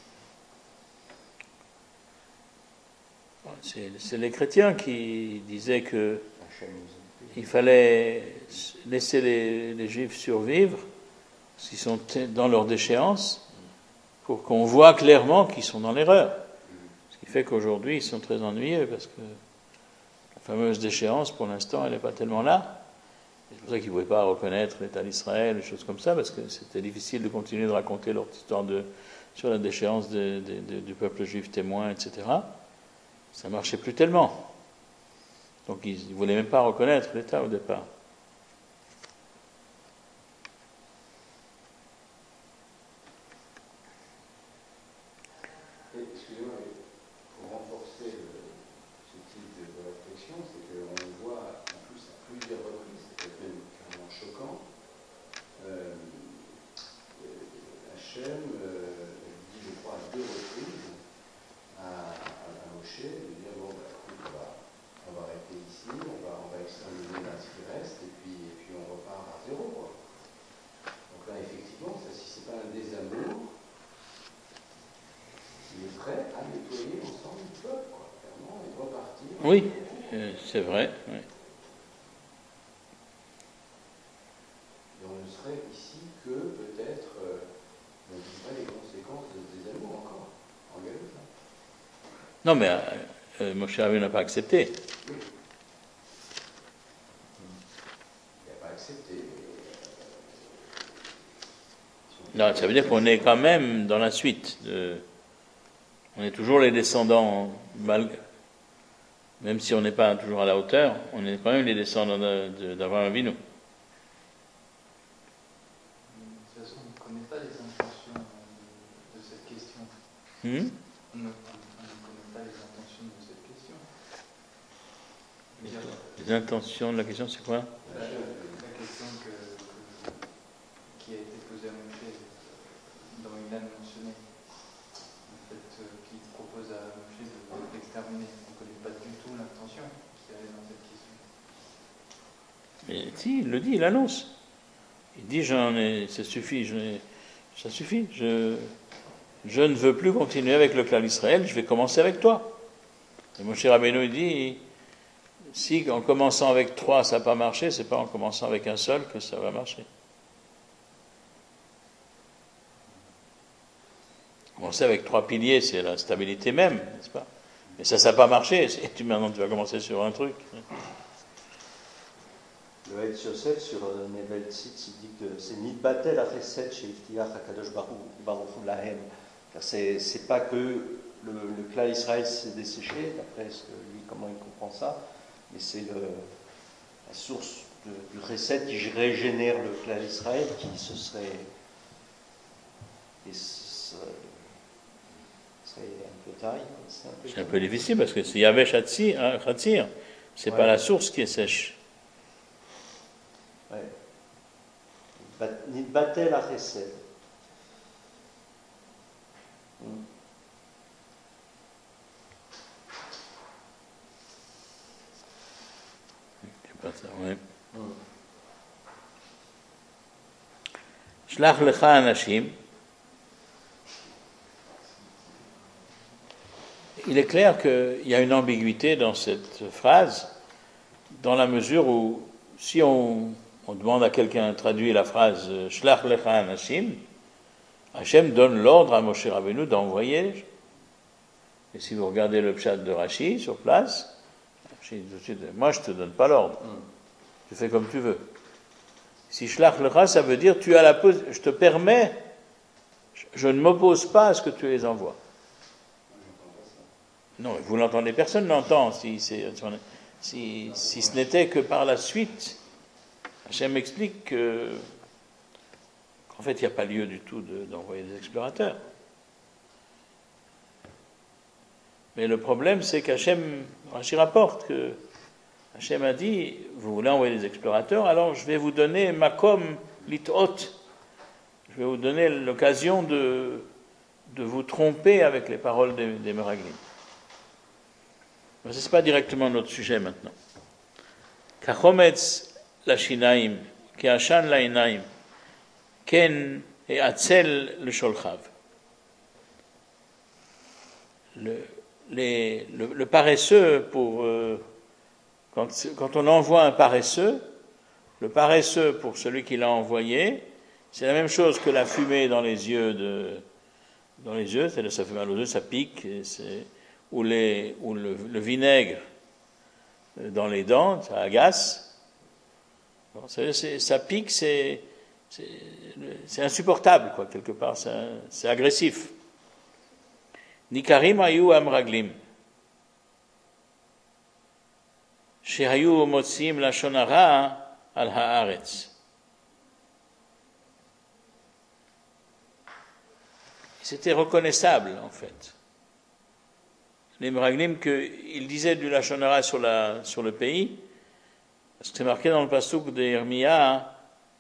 C'est les chrétiens qui disaient que il fallait laisser les Juifs survivre, parce qu'ils sont dans leur déchéance, pour qu'on voit clairement qu'ils sont dans l'erreur. Ce qui fait qu'aujourd'hui, ils sont très ennuyeux, parce que la fameuse déchéance, pour l'instant, elle n'est pas tellement là. C'est pour ça qu'ils ne pouvaient pas reconnaître l'État d'Israël, des choses comme ça, parce que c'était difficile de continuer de raconter leur histoire sur la déchéance du peuple juif témoin, etc. Ça ne marchait plus tellement. Donc ils ne voulaient même pas reconnaître l'État au départ. Excusez-moi, pour renforcer ce type de réflexion, c'est qu'on le voit en plus à plusieurs reprises, c'est même carrément choquant. Hachem Oui, c'est vrai. Oui. Et on ne serait ici que peut-être, on vivrait les conséquences des animaux encore, en Galilée. Non, mais Moshe Rabbeinu n'a pas accepté. Oui. Il n'a pas accepté. Non, ça veut dire qu'on est quand même dans la suite. On est toujours les descendants, même si on n'est pas toujours à la hauteur, on est quand même les descendants d'Abraham Avinu. De toute façon, on ne connaît pas les intentions de cette question. On ne connaît pas les intentions de cette question. Les intentions de la question, c'est quoi? La question qui a été posée à Moshe dans Ilan mentionné, en fait, qui propose à Moshe de l'exterminer. On ne connaît pas du tout l'intention qui allait dans cette question. Mais si, il le dit, il annonce. Il dit, ça suffit, ça suffit. Je ne veux plus continuer avec le clan d'Israël, je vais commencer avec toi. Et Moshe Rabbeinu, il dit, si en commençant avec 3 ça n'a pas marché, c'est pas en commençant avec un seul que ça va marcher. Commencer avec 3 piliers, c'est la stabilité même, n'est-ce pas? Mais ça n'a pas marché, maintenant tu vas commencer sur un truc. Le Hetz Yosef sur Nevel Tzitz, il dit que c'est Nidbatel Achesed chez Iftiach HaKadosh Baruch Hu Lahem. Car c'est pas que le clan Israël s'est desséché, d'après lui, comment il comprend ça, mais c'est la source du Chesed qui régénère le clan Israël, qui ce serait un peu taille. C'est un peu difficile parce que c'est Yavesh Hatzir, c'est pas la source qui est sèche. Ouais. Nidbatel Achesed. C'est pas ça, ouais. Shlach lecha anashim. Il est clair qu'il y a une ambiguïté dans cette phrase, dans la mesure où, si on demande à quelqu'un de traduire la phrase Shlach lecha anashim, Hachem donne l'ordre à Moshe Rabbeinu d'envoyer. Et si vous regardez le pshat de Rashi sur place, Rashi dit tout de suite, moi je te donne pas l'ordre, tu fais comme tu veux. Si Shlach lecha, ça veut dire je te permets, je ne m'oppose pas à ce que tu les envoies. Non, vous l'entendez, personne n'entend si ce n'était que par la suite. Hachem explique qu'en fait il n'y a pas lieu du tout d'envoyer des explorateurs. Mais le problème c'est qu'Hachem, Rashi rapporte que Hachem a dit, vous voulez envoyer des explorateurs, alors je vais vous donner makom litot, je vais vous donner l'occasion de vous tromper avec les paroles des Meraglim. Mais ce n'est pas directement notre sujet maintenant. Kachometz la shinaim, ke'ashan la inaim, ken et atzel le sholchav. Le paresseux, quand on envoie un paresseux, le paresseux pour celui qui l'a envoyé, c'est la même chose que la fumée dans les yeux, c'est-à-dire ça fait mal aux yeux, ça pique, ou le vinaigre dans les dents, ça agace. Bon, ça pique, c'est insupportable, quoi, quelque part, c'est agressif. Nikarim hayu amraglim. Shehayu motsim lashon hara al haaretz. C'était reconnaissable, en fait. Les Meraglim, qu'ils disaient du lashon hara sur le pays, parce que c'est marqué dans le pasuk de Yirmiyah,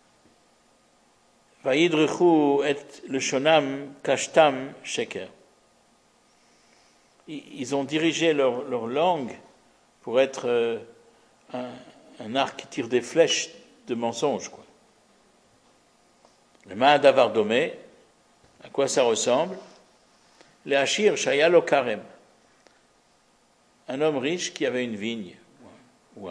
Vayidrechu et le shonam kashtam sheker. Ils ont dirigé leur langue pour être un arc qui tire des flèches de mensonges, quoi. Le ma'adavar domé, à quoi ça ressemble? Les hachir shayalo karem. un homme riche qui avait une vigne ou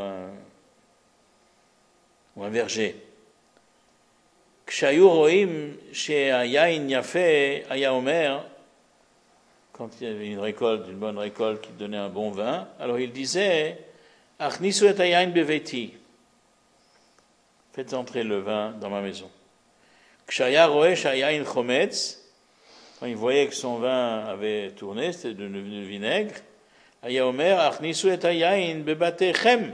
un verger. כשהיו רואים שהיין יפה, היה אומר, quand il y avait une récolte, une bonne récolte qui donnait un bon vin, alors il disait, הכניסו את היין בביתי. Faites entrer le vin dans ma maison. כשהיה רואה שהיין חומץ, quand il voyait que son vin avait tourné, c'était devenu vinaigre, היה אומר, הכניסו את היין בבתיכם.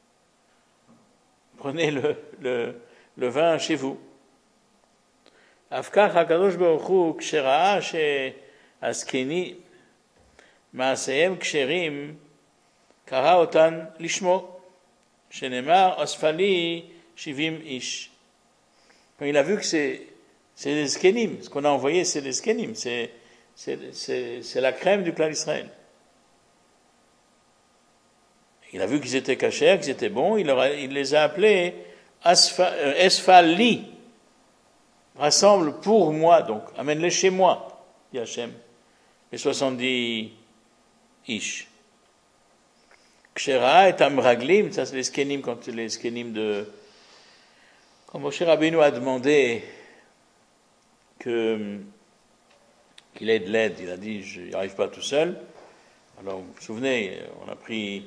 Prenez le vin chez vous. אף כך הקדוש ברוך הוא, כשראה שהזקנים מעשיהם כשרים, קרא אותן לשמו, שנאמר, אספה לי 70 איש. Il a vu que c'est des skenim. Ce qu'on a envoyé, c'est des skenim. C'est la crème du clan d'Israël. Il a vu qu'ils étaient cachers, qu'ils étaient bons. Il les a appelés Esfali. Rassemble pour moi, donc. Amène-les chez moi, dit Hachem. Les 70 ish. Kshera et Amraglim, ça c'est les skenim, quand les skenim de... Quand Moshe Rabbeinu a demandé qu'il ait de l'aide, il a dit, je n'y arrive pas tout seul. Alors, vous vous souvenez, on a pris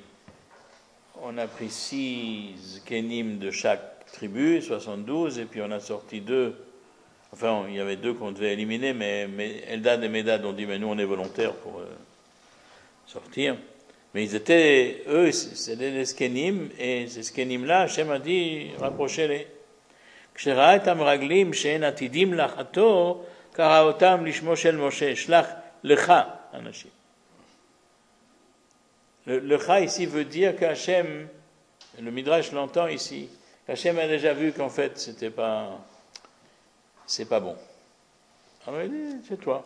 6 skenim de chaque tribu, 72, et puis on a sorti 2. Enfin, il y avait 2 qu'on devait éliminer, mais Eldad et Medad ont dit, mais nous on est volontaires pour sortir. Mais ils étaient, eux, c'était des skenim, et ces skenim-là, Hachem a dit, rapprochez-les. כשראה את המרגלים שאין עתידים לחתו, קרא אותם לשמו של משה, שלח לך אנשים. Le cha ici veut dire qu'Hachem, le Midrash l'entend ici, qu'Hachem a déjà vu qu'en fait c'est pas bon. Alors il dit, c'est toi.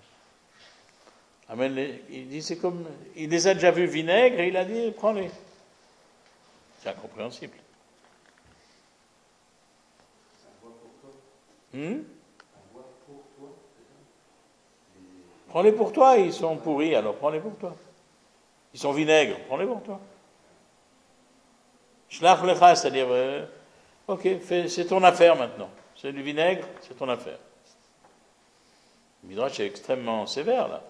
Il dit, c'est comme, il les a déjà vus vinaigre et il a dit, prends-les. C'est incompréhensible. Prends-les pour toi, ils sont pourris, alors prends-les pour toi. Ils sont vinaigres, prends-les pour toi. Shlach lecha, c'est-à-dire, ok, c'est ton affaire maintenant. C'est du vinaigre, c'est ton affaire. Le Midrash est extrêmement sévère là.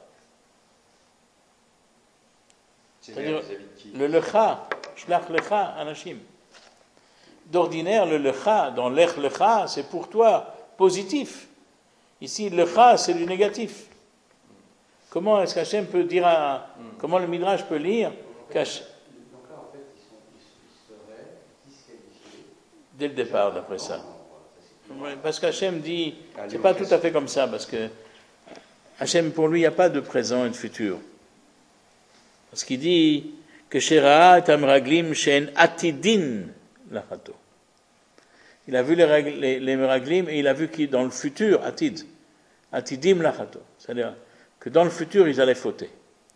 C'est-à-dire, le lecha, shlach lecha, anashim. D'ordinaire, le lecha, dans l'ech lecha, c'est pour toi, positif. Ici, lecha, c'est du négatif. Comment est-ce qu'Hachem peut dire comment le Midrash peut lire donc là, en fait, ils seraient disqualifiés. Dès le départ, d'après ça. Parce qu'Hachem dit, c'est pas tout à fait comme ça, parce que Hachem, pour lui, il n'y a pas de présent et de futur. Parce qu'il dit que Shera'a et Amraglim Shen Atidin Lachato. Il a vu les Meraglim et il a vu qu'ils, dans le futur, Atidim Lachato. C'est-à-dire que dans le futur, ils allaient fauter.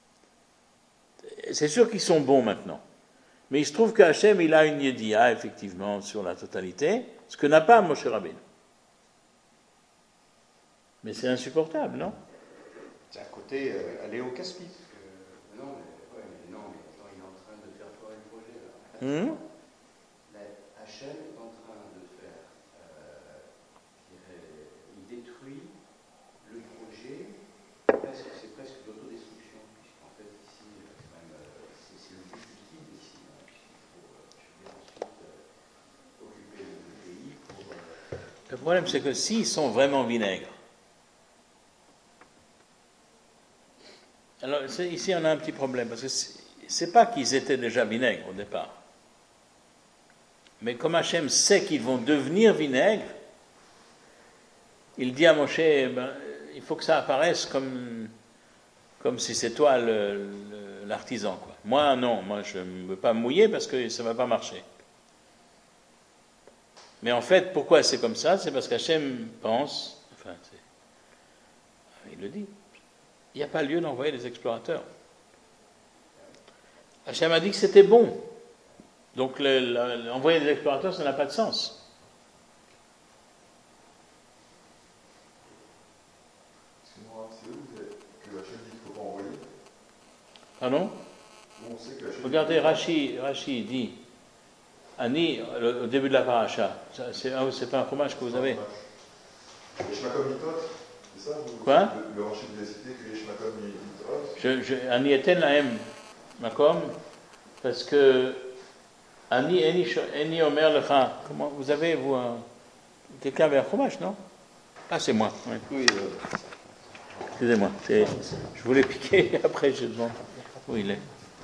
C'est sûr qu'ils sont bons maintenant. Mais il se trouve qu'Hachem, il a une yediya, effectivement, sur la totalité, ce que n'a pas Moshe Rabbeinu. Mais c'est insupportable, non? C'est à côté, aller au casse-pipe. Non, mais attends, il est en train de faire foirer le projet, là. Hachem est en train de faire, il détruit le projet, c'est presque l'autodestruction, puisqu'en fait ici, c'est le but ultime ici, puisqu'il faut ensuite occuper le pays pour... Le problème, c'est que s'ils sont vraiment vinaigres, alors ici on a un petit problème, parce que c'est pas qu'ils étaient déjà vinaigres au départ. Mais comme Hachem sait qu'ils vont devenir vinaigres, il dit à Moshe, il faut que ça apparaisse comme si c'est toi l'artisan, quoi. Moi, non, moi je ne veux pas me mouiller parce que ça ne va pas marcher. Mais en fait, pourquoi c'est comme ça? C'est parce qu'Hachem pense, il le dit, il n'y a pas lieu d'envoyer des explorateurs. Hachem a dit que c'était bon. Donc envoyer des explorateurs, ça n'a pas de sens. Excusez-moi, c'est eux que Hachem dit qu'il ne faut pas envoyer? Pardon? Bon, on sait que Hachem... Regardez, Rashi dit, Ani, au début de la paracha, c'est pas un fromage que vous avez. Yeshmakom Mitot, c'est ça Quoi? Le Rashi vous a cité que Yeshmakom Mitot. Ani eten lahem makom, parce que Ani eni omer lecha. Comment vous avez vous quelqu'un avait un fromage, non? Ah, c'est moi. Oui. Oui, Excusez-moi, je voulais piquer, après je demande où il est.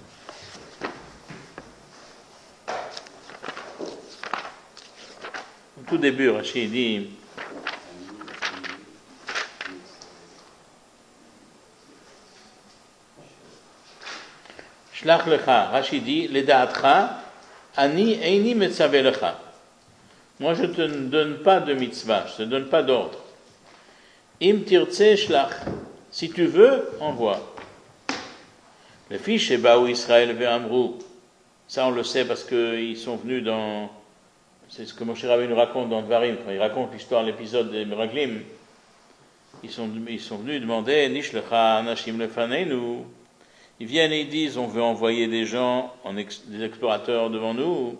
Au tout début, Rashi dit Shlach lecha, Rashi dit Ledaatcha, ani eini metzave lecha. Moi je ne te donne pas de mitzvah, je ne te donne pas d'ordre. Im tirtse shlach, si tu veux, envoie. Les fiches Shebaou Israël ve'amrou, ça on le sait parce qu'ils sont venus dans, c'est ce que Moshe Rabbeinu nous raconte dans Dvarim, quand il raconte l'histoire, l'épisode des Meraglim, ils sont venus demander Nish lecha anashim lefaneinu. Ils viennent et ils disent on veut envoyer des gens, des explorateurs devant nous.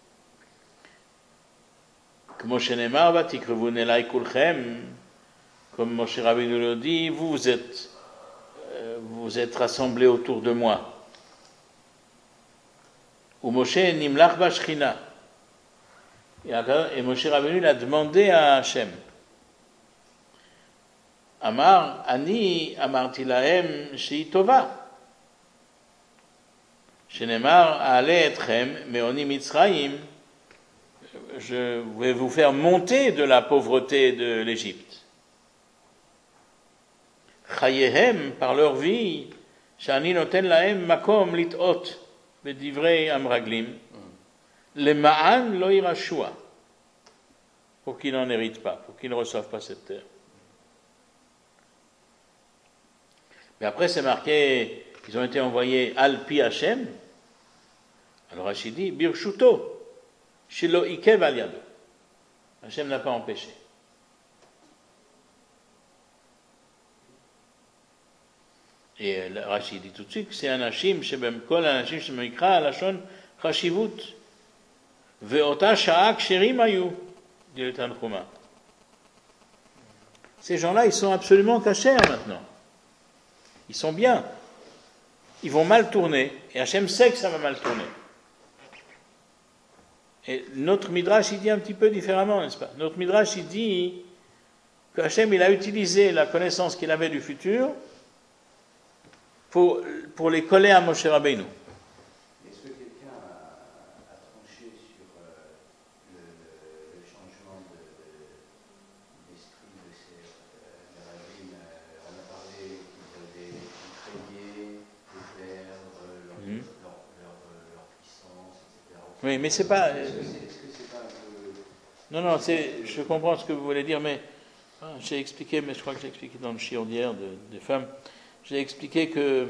Comme Moshe Nemar vatikrevun elai kulchem, comme Moshe Rabbeinu le dit, vous êtes rassemblés autour de moi. Ou Moshe nimlach bashchina. Et Moshe Rabbeinu l'a demandé à Hachem. Amar, Ani, amarti lahem, shehi tova. Shenemar, ale etchem, meoni mitzrayim. Je vais vous faire monter de la pauvreté de l'Égypte. Chayehem, par leur vie, shani noten lahem makom lit'ot, bedivrei amraglim. Le ma'an lo irashua, pour qu'ils n'en héritent pas, pour qu'ils ne reçoivent pas cette terre. Mais après c'est marqué, ils ont été envoyés al pi Hashem. Alors Rashi dit, birshuto, shilo ikev al yado. Hashem n'a pas empêché. Et Rashi dit tout de suite que c'est anashim shebem kol anashim shemikra lashon chashivut. Ve'ota sha'ak sherim ayu, dit le Tanchuma. Ces gens-là, ils sont absolument cachers maintenant. Ils sont bien. Ils vont mal tourner. Et Hachem sait que ça va mal tourner. Et notre Midrash, il dit un petit peu différemment, n'est-ce pas? Notre Midrash, il dit que Hachem, il a utilisé la connaissance qu'il avait du futur pour les coller à Moshe Rabbeinu. Est-ce que quelqu'un a tranché sur le changement d'esprit de ces Meraglim? On a parlé qu'ils craignaient de perdre leur puissance, etc. Oui, mais c'est pas... Est-ce que c'est pas un peu... Non, je comprends ce que vous voulez dire, mais j'ai expliqué, mais je crois que j'ai expliqué dans le shiur d'hier des femmes, j'ai expliqué que,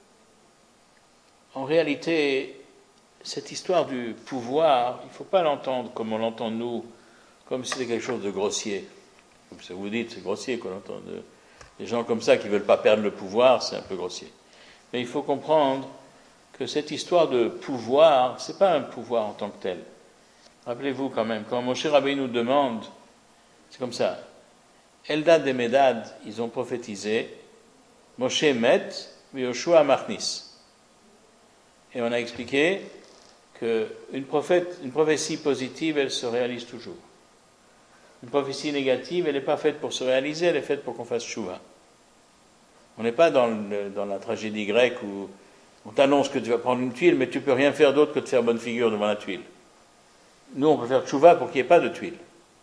en réalité, cette histoire du pouvoir, il ne faut pas l'entendre comme on l'entend nous, comme si c'était quelque chose de grossier. Comme ça vous dites, c'est grossier qu'on entend. Des gens comme ça qui ne veulent pas perdre le pouvoir, c'est un peu grossier. Mais il faut comprendre que cette histoire de pouvoir, ce n'est pas un pouvoir en tant que tel. Rappelez-vous quand même, quand Moshe Rabbeinu nous demande, c'est comme ça, Eldad et Medad, ils ont prophétisé, Moshe met, Yoshua machnis. Et on a expliqué qu'une prophétie positive, elle se réalise toujours. Une prophétie négative, elle n'est pas faite pour se réaliser, elle est faite pour qu'on fasse chouva. On n'est pas dans la tragédie grecque où on t'annonce que tu vas prendre une tuile, mais tu ne peux rien faire d'autre que de faire bonne figure devant la tuile. Nous, on peut faire tchouva pour qu'il n'y ait pas de tuile.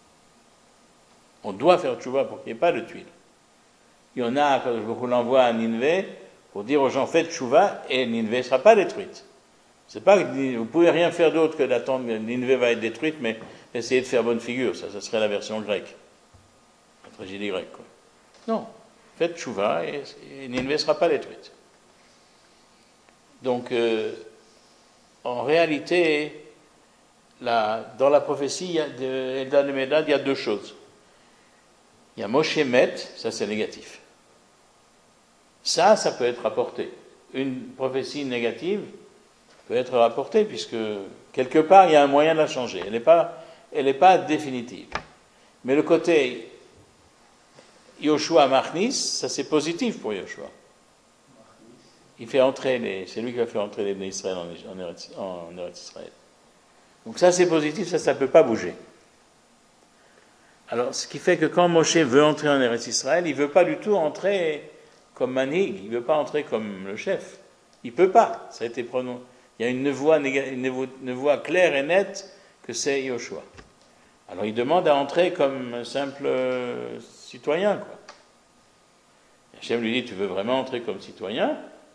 On doit faire tchouva pour qu'il n'y ait pas de tuile. Il y en a, quand je l'envoie à Ninvé, pour dire aux gens, faites tchouva, et Ninvé ne sera pas détruite. C'est pas que vous ne pouvez rien faire d'autre que d'attendre que Ninvé va être détruite, mais essayer de faire bonne figure. Ça serait la version grecque. La tragédie grecque, quoi. Non. Faites tchouva, et Ninvé ne sera pas détruite. Donc, en réalité, dans la prophétie de Eldad et Medad, il y a deux choses. Il y a Moshe Met, ça c'est négatif. Ça peut être rapporté. Une prophétie négative, peut être rapportée, puisque quelque part, il y a un moyen de la changer. Elle n'est pas définitive. Mais le côté Yoshua Machnis, ça c'est positif pour Yoshua. Il fait entrer c'est lui qui va faire entrer les Bnei Israël en Eretz Israël. Donc ça c'est positif, ça ne peut pas bouger. Alors, ce qui fait que quand Moshe veut entrer en Eretz Israël, il ne veut pas du tout entrer comme Manig, il ne veut pas entrer comme le chef. Il ne peut pas. Ça a été prononcé. Il y a une voix claire et nette que c'est Yoshua. Alors, il demande à entrer comme un simple citoyen, quoi. Hachem lui dit, tu veux vraiment entrer comme citoyen?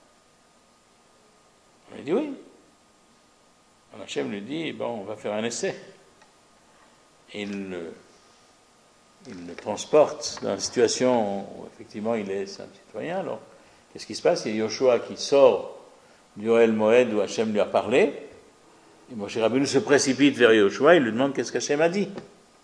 Il dit oui. Alors, Hachem lui dit, bon, on va faire un essai. Et il le transporte dans une situation où effectivement il est un citoyen. Alors, qu'est-ce qui se passe? Il y a Yoshua qui sort du Ohel Moed où Hachem lui a parlé. Et Moshe Rabbeinu se précipite vers Yoshua, il lui demande qu'est-ce qu'Hachem a dit.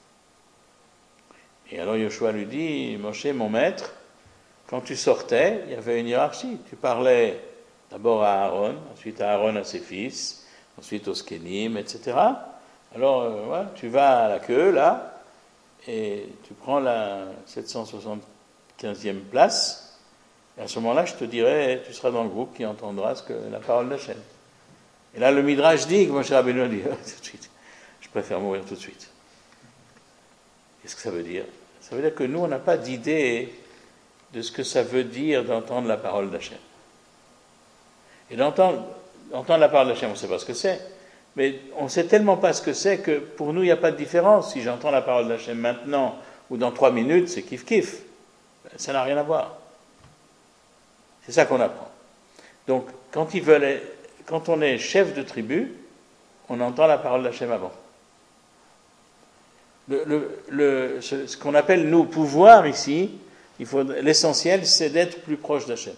Et alors Yoshua lui dit, Moshe, mon maître, quand tu sortais, il y avait une hiérarchie. Tu parlais d'abord à Aaron, ensuite à Aaron à ses fils, ensuite aux Skenim, etc. Alors, voilà, tu vas à la queue, là, et tu prends la 775e place, et à ce moment-là, je te dirai, tu seras dans le groupe qui entendra la parole d'Hachem. Et là, le Midrash dit que Moshe Rabbeinu dit, tout de suite, je préfère mourir tout de suite. Qu'est-ce que ça veut dire? Ça veut dire que nous, on n'a pas d'idée de ce que ça veut dire d'entendre la parole d'Hachem. Et d'entendre la parole d'Hachem, on ne sait pas ce que c'est. Mais on ne sait tellement pas ce que c'est que pour nous, il n'y a pas de différence. Si j'entends la parole d'Hachem maintenant ou dans 3 minutes, c'est kiff-kiff. Ça n'a rien à voir. C'est ça qu'on apprend. Donc, quand on est chef de tribu, on entend la parole d'Hachem avant. Ce qu'on appelle, nous, pouvoir ici, l'essentiel, c'est d'être plus proche d'Hachem.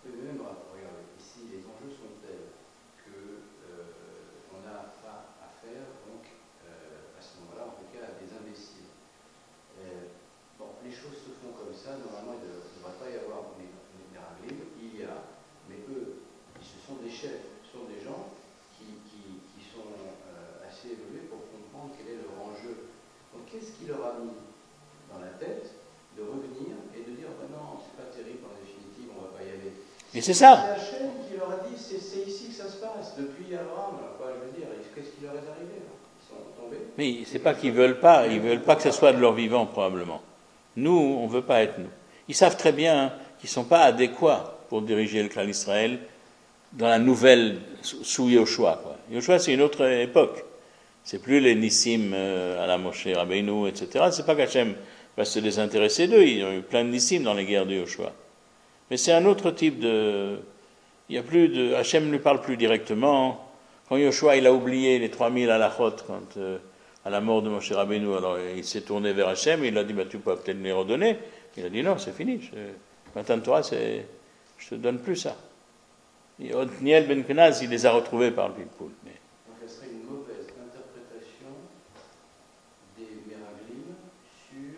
Qu'est-ce qui leur a mis dans la tête de revenir et de dire non, c'est pas terrible en définitive, on va pas y aller. Mais c'est ça. C'est Hachem qui leur a dit c'est ici que ça se passe, depuis Abraham. Je veux dire, qu'est-ce qui leur est arrivé? Ils sont tombés. Mais c'est pas qu'ils veulent pas que ce soit de leur vivant probablement. Nous, on veut pas être nous. Ils savent très bien qu'ils sont pas adéquats pour diriger le clan d'Israël dans la nouvelle sous Yoshua. Yoshua, c'est une autre époque. C'est plus les Nissim à la Moshe Rabbeinu, etc. C'est pas qu'Hachem va se désintéresser d'eux. Il y a eu plein de Nissim dans les guerres de Yoshua. Mais c'est un autre type de... Hachem ne lui parle plus directement. Quand Yoshua, il a oublié les 3000 halachot, quand à la mort de Moshe Rabbeinu, alors il s'est tourné vers Hachem, il a dit, tu peux peut-être me les redonner. Il a dit, non, c'est fini. Maintenant, Torah, je te donne plus ça. Et Otniel Ben Kenaz, il les a retrouvés par le Pilpoul. Donc, ce serait une mauvaise interprétation des Meraglim sur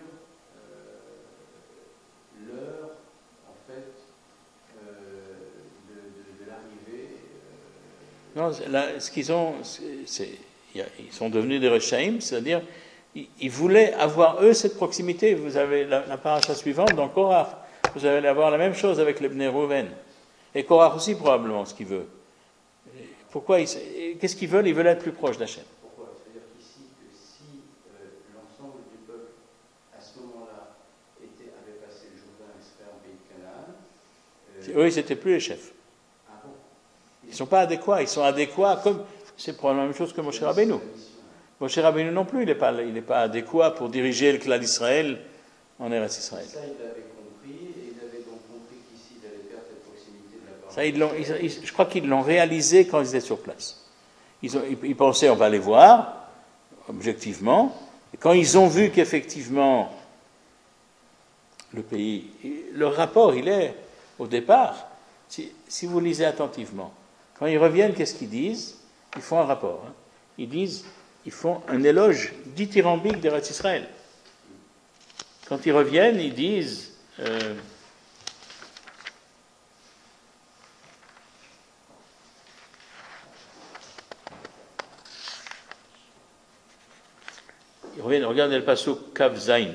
l'heure, en fait, de l'arrivée. Non, là, ce qu'ils ont, ils sont devenus des Rechaïm, c'est-à-dire, ils voulaient avoir, eux, cette proximité. Vous avez la paracha suivante dans Korach. Vous allez avoir la même chose avec les Bnei Reuven. Et Korach aussi, probablement, ce qu'il veut. Pourquoi qu'est-ce qu'ils veulent? Ils veulent être plus proches d'Hachem. Pourquoi? C'est-à-dire qu'ici, que si l'ensemble du peuple, à ce moment-là, avait passé le Jourdain et serait en pays de Canaan... Eux, ils n'étaient plus les chefs. Ah bon? Ils ne sont pas adéquats. Ils sont adéquats comme... C'est probablement la même chose que Moshe Rabbeinu. Moshe Rabbeinu non plus, il n'est pas adéquat pour diriger le clan d'Israël en Eretz Israël. Ça, il l'avait compris, et il avait donc compris qu'ici, il allait faire cette proximité de la parole. Ça, je crois qu'ils l'ont réalisé quand ils étaient sur place. Ils pensaient, on va les voir, objectivement, et quand ils ont vu qu'effectivement, le pays... Leur rapport, il est, au départ, si vous lisez attentivement, quand ils reviennent, qu'est-ce qu'ils disent? Ils font un rapport. Ils font un éloge dithyrambique d'Eretz Israël. Quand ils reviennent, ils disent regardez le pasuk Kav Zain.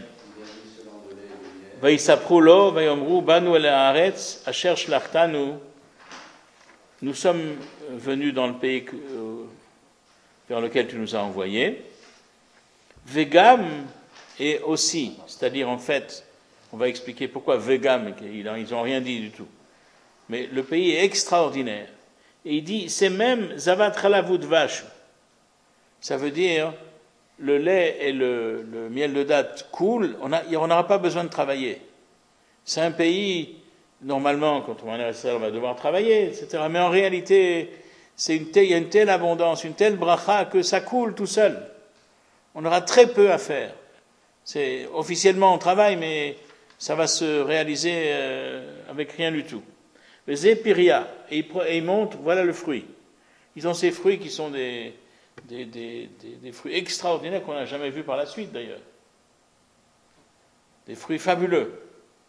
Vaïsapru lo, vaïomru, banu el haaretz, asher shlachtanu. Nous sommes venus dans le pays vers lequel tu nous as envoyés. Vegam, et aussi, c'est-à-dire en fait, on va expliquer pourquoi Vegam, ils n'ont rien dit du tout. Mais le pays est extraordinaire. Et il dit, c'est même Zavat Chalavut Vache. Ça veut dire, le lait et le miel de date coulent, on n'aura pas besoin de travailler. C'est un pays, normalement, quand on va en Israël, on va devoir travailler, etc. Mais en réalité, il y a une telle abondance, une telle bracha que ça coule tout seul. On aura très peu à faire. Officiellement, on travaille, mais ça va se réaliser avec rien du tout. Les épiria, et ils montrent, voilà le fruit. Ils ont ces fruits qui sont des fruits extraordinaires qu'on n'a jamais vus par la suite d'ailleurs. Des fruits fabuleux.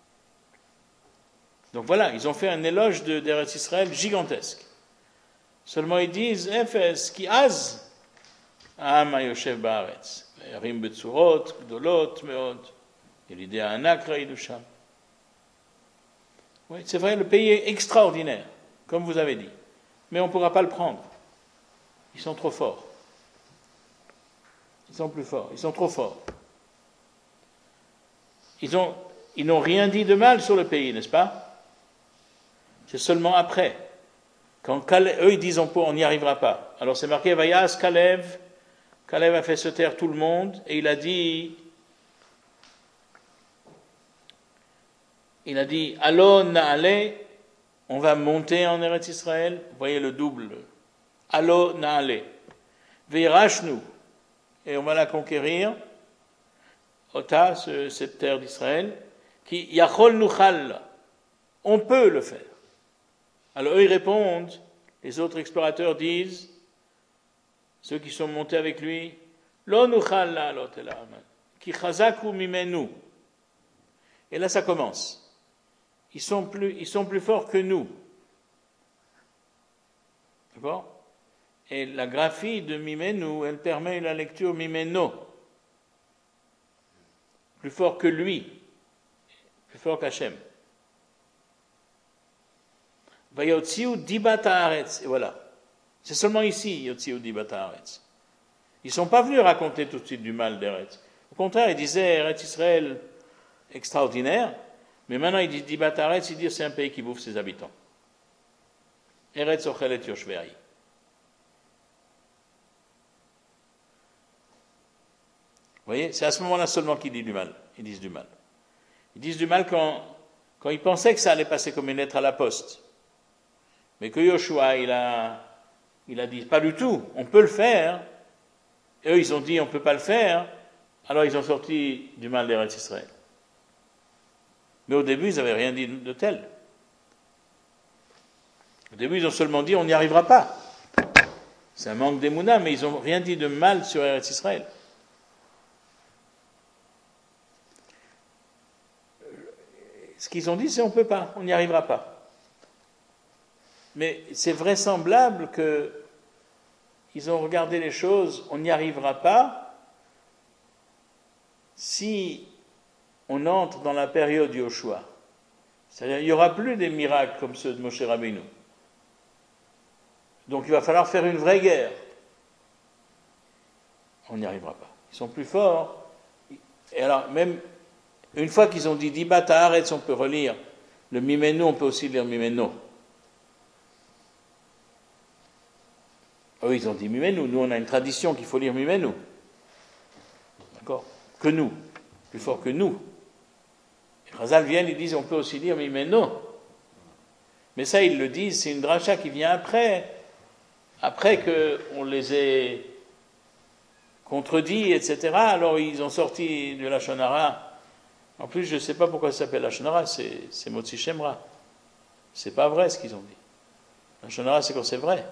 Donc voilà, ils ont fait un éloge d'Eretz Israël gigantesque. Seulement ils disent, Ephes, ki az, Ha'am hayoshev ba'aretz, Yarim betzurot, gdolot, meod, Yelidei ha'anak ra'idu sham. Oui, c'est vrai, le pays est extraordinaire, comme vous avez dit. Mais on ne pourra pas le prendre. Ils sont trop forts. Ils sont plus forts. Ils sont trop forts. Ils n'ont rien dit de mal sur le pays, n'est-ce pas? C'est seulement après. Quand eux, ils disent on n'y arrivera pas. Alors c'est marqué, Vayas Kalev. Kalev a fait se taire tout le monde, et il a dit, Allo Naale, on va monter en Eretz Israël. Vous voyez le double. Allo Naale. Veirashnu, et on va la conquérir. Ota, cette terre d'Israël, qui Yachol Nuchal, on peut le faire. Alors eux ils répondent, les autres explorateurs disent, ceux qui sont montés avec lui, Lo Nuchal la alot el ha'aman, ki chazaku mimenu. Et là ça commence. Ils sont plus forts que nous. D'accord? Et la graphie de Mimenu, elle permet la lecture Mimeno. Plus fort que lui. Plus fort qu'Hachem. Vayotziu dibat haaretz. Et voilà. C'est seulement ici, Yotziu dibat haaretz. Ils ne sont pas venus raconter tout de suite du mal d'Eretz. Au contraire, ils disaient Eretz Israël extraordinaire. Mais maintenant, il dit Dibat Haaretz, il dit c'est un pays qui bouffe ses habitants. Eretz ochelet yoshvei. Vous voyez, c'est à ce moment-là seulement qu'ils disent du mal. Ils disent du mal. Ils disent du mal quand ils pensaient que ça allait passer comme une lettre à la poste. Mais que Yoshua, il a dit pas du tout, on peut le faire. Et eux, ils ont dit on ne peut pas le faire. Alors ils ont sorti du mal d'Eretz Israël. Mais au début, ils n'avaient rien dit de tel. Au début, ils ont seulement dit on n'y arrivera pas. C'est un manque d'émouna, mais ils n'ont rien dit de mal sur Eretz Israël. Ce qu'ils ont dit, c'est on ne peut pas, on n'y arrivera pas. Mais c'est vraisemblable qu'ils ont regardé les choses, on n'y arrivera pas si on entre dans la période Yoshua. C'est-à-dire, il n'y aura plus des miracles comme ceux de Moshe Rabbeinu. Donc il va falloir faire une vraie guerre. On n'y arrivera pas. Ils sont plus forts. Et alors, même une fois qu'ils ont dit Dibat Haaretz, on peut relire le Mimeno, on peut aussi lire Mimeno. Eux, ils ont dit Mimeno. Nous, on a une tradition qu'il faut lire Mimeno. D'accord? Que nous. Plus fort que nous. Et Chazal viennent, ils disent on peut aussi lire Mimeno. Mais ça, ils le disent, c'est une dracha qui vient après qu'on les ait contredits, etc. Alors ils ont sorti de la Shonara. En plus, je ne sais pas pourquoi ça s'appelle la Shonara, c'est Motzi Shemra. C'est pas vrai ce qu'ils ont dit. La Shonara, c'est quand c'est vrai.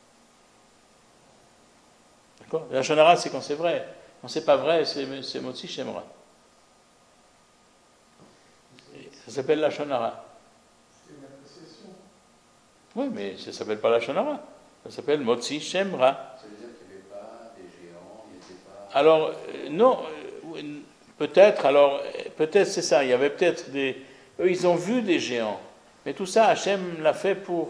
D'accord? La Shonara, c'est quand c'est vrai. Quand c'est pas vrai, c'est Motzi Shemra. Ça s'appelle la Shonara. C'est une appréciation. Oui, mais ça ne s'appelle pas la Shonara. Ça s'appelle Motzi Shemra. Ça veut dire qu'il n'y avait pas des géants, il n'y était pas... Alors, non, Peut-être, alors, peut-être c'est ça, il y avait peut-être des... Eux, ils ont vu des géants, mais tout ça, Hachem l'a fait pour...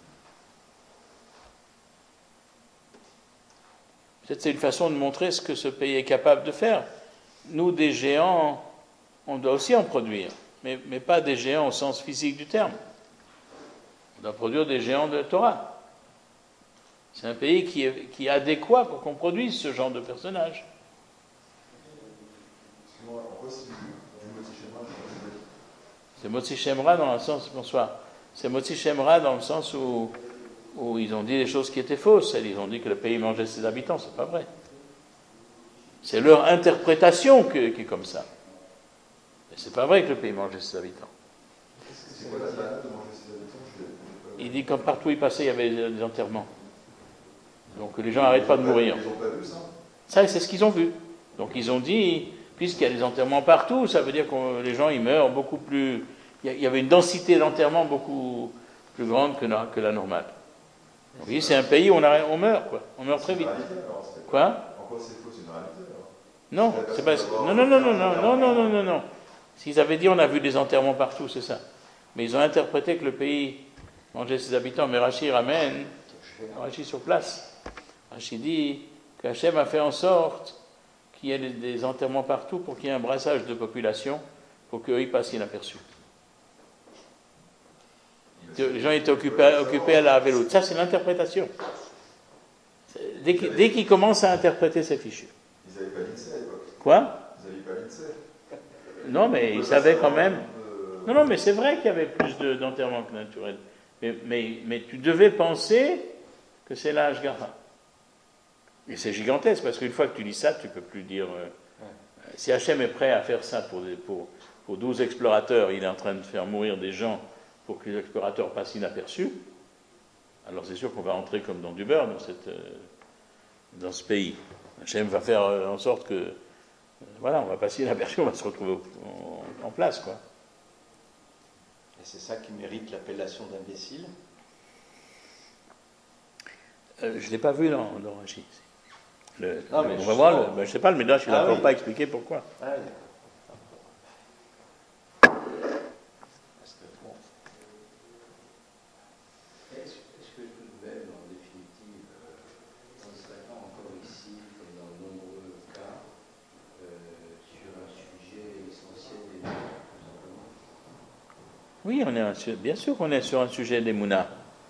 Peut-être c'est une façon de montrer ce que ce pays est capable de faire. Nous, des géants, on doit aussi en produire, mais pas des géants au sens physique du terme. On doit produire des géants de Torah. C'est un pays qui est adéquat pour qu'on produise ce genre de personnages. Excuse-moi, en quoi c'est du Motzi Shemra? C'est Motzi Shemra dans le sens, bonsoir. C'est Motzi Shemra dans le sens où ils ont dit des choses qui étaient fausses. Ils ont dit que le pays mangeait ses habitants, c'est pas vrai. C'est leur interprétation qui est comme ça. Mais c'est pas vrai que le pays mangeait ses habitants. C'est quoi la balade de manger ses habitants? Il dit que partout où il passait, il y avait des enterrements. Donc les gens n'arrêtent pas de mourir. Ils n'ont pas vu ça? Ça, c'est ce qu'ils ont vu. Donc ils ont dit, puisqu'il y a des enterrements partout, ça veut dire que les gens ils meurent beaucoup plus... Il y avait une densité d'enterrements beaucoup plus grande que la normale. Donc c'est un pays où on meurt, quoi. On meurt très vite. Quoi? En quoi c'est faux? C'est une réalité alors? Non, c'est pas... Non. S'ils avaient dit on a vu des enterrements partout, c'est ça. Mais ils ont interprété que le pays mangeait ses habitants. Mais Rashi ramène, Rashi sur place. Rashi dit qu'Hachem a fait en sorte qu'il y ait des enterrements partout pour qu'il y ait un brassage de population pour qu'eux y passent inaperçus. Les gens étaient occupés à la vélo. Ça, c'est l'interprétation. Dès qu'ils commencent à interpréter ces fichus. Ils n'avaient pas l'INSEE à l'époque. Quoi? Ils n'avaient pas l'INSEE. Non, mais ils savaient quand même. Non, mais c'est vrai qu'il y avait plus d'enterrements que naturel. Mais tu devais penser que c'est la Hashgacha. Et c'est gigantesque, parce qu'une fois que tu dis ça, tu ne peux plus dire... si Hachem est prêt à faire ça pour 12 explorateurs, il est en train de faire mourir des gens pour que les explorateurs passent inaperçus, alors c'est sûr qu'on va entrer comme dans du beurre dans ce pays. Hachem va faire en sorte que... voilà, on va passer inaperçu, on va se retrouver en place, quoi. Et c'est ça qui mérite l'appellation d'imbécile. Je ne l'ai pas vu dans Rashi. Non, mais on va voir, je ne sais pas, le Midrash, il n'a encore oui. pas expliqué pourquoi. Ah, oui. Est-ce que tout de même, en définitive, on ne serait pas encore ici, comme dans de nombreux cas, sur un sujet essentiel des Mouna, tout simplement? Oui, bien sûr qu'on est sur un sujet des Mouna.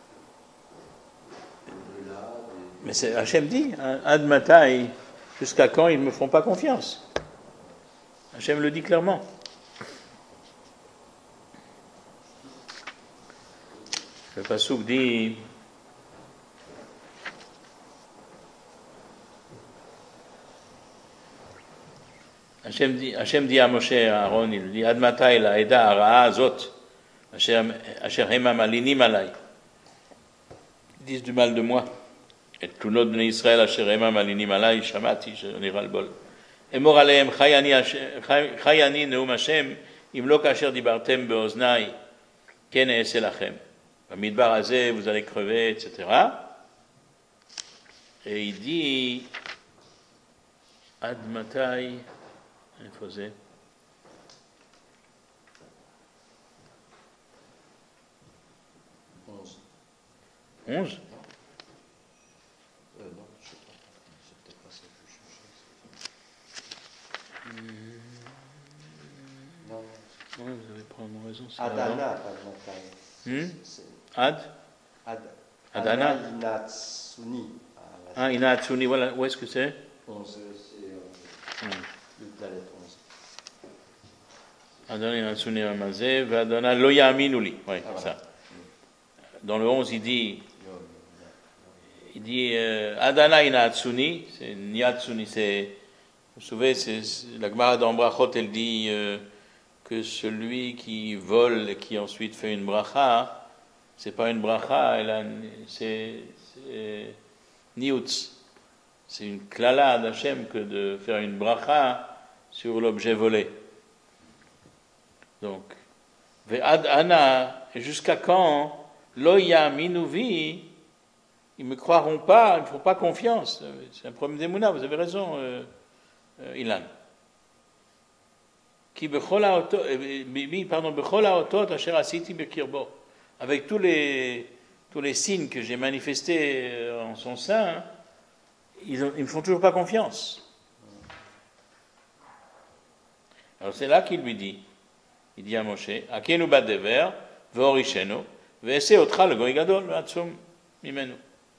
Mais Hachem dit, Ad Matai, jusqu'à quand ils ne me feront pas confiance? Hachem le dit clairement. Le Passouk dit, Hachem dit à Moshe, à Aaron, il dit, Ad Matai la Eda Ara'a Azot, Asher Hema Malinim Alai. Ils disent du mal de moi. Et tout notre bnei Israël, Asher Hema Malinim Alai, Shamati, j'en ai ras-le-bol. Emor Alehem, Chayani Neum Hashem, Imlo Kasher Dibartem Beoznai, Ken E'ese Lachem. Bamidbar Azeh, vous allez crever, etc. Et il dit, Ad Matai, il faisait 11. Non, je sais pas. C'est peut-être pas ça que je cherchais. Non. Oui, vous avez probablement raison. Adana, pas Matai. Adana. Inatsuni. Ah, Inatsuni, voilà. Où est-ce que c'est? 11. C'est le Dalet 11. Adana Inatsuni Ramazé, Vadana Loya Aminuli. Oui, voilà. ça. Dans le 11, il dit Adana Inatsuni, c'est Niatsuni, c'est, vous savez, c'est la Gemara dans Brachot, elle dit que celui qui vole et qui ensuite fait une bracha, c'est pas une bracha, c'est niutz. C'est une klala d'Hachem que de faire une bracha sur l'objet volé. Donc, ve'ad ana, et jusqu'à quand lo ya'minuvi, ils me croiront pas, ils me feront pas confiance. C'est un problème d'Emouna, vous avez raison, Ilan. avec tous les signes que j'ai manifestés en son sein, ils ne me font toujours pas confiance. Alors c'est là qu'il lui dit, il dit à Moshe, Akenu bad dever, ve'orishenu, ve'ese otra le goy gadol, ve'atzum mimenu.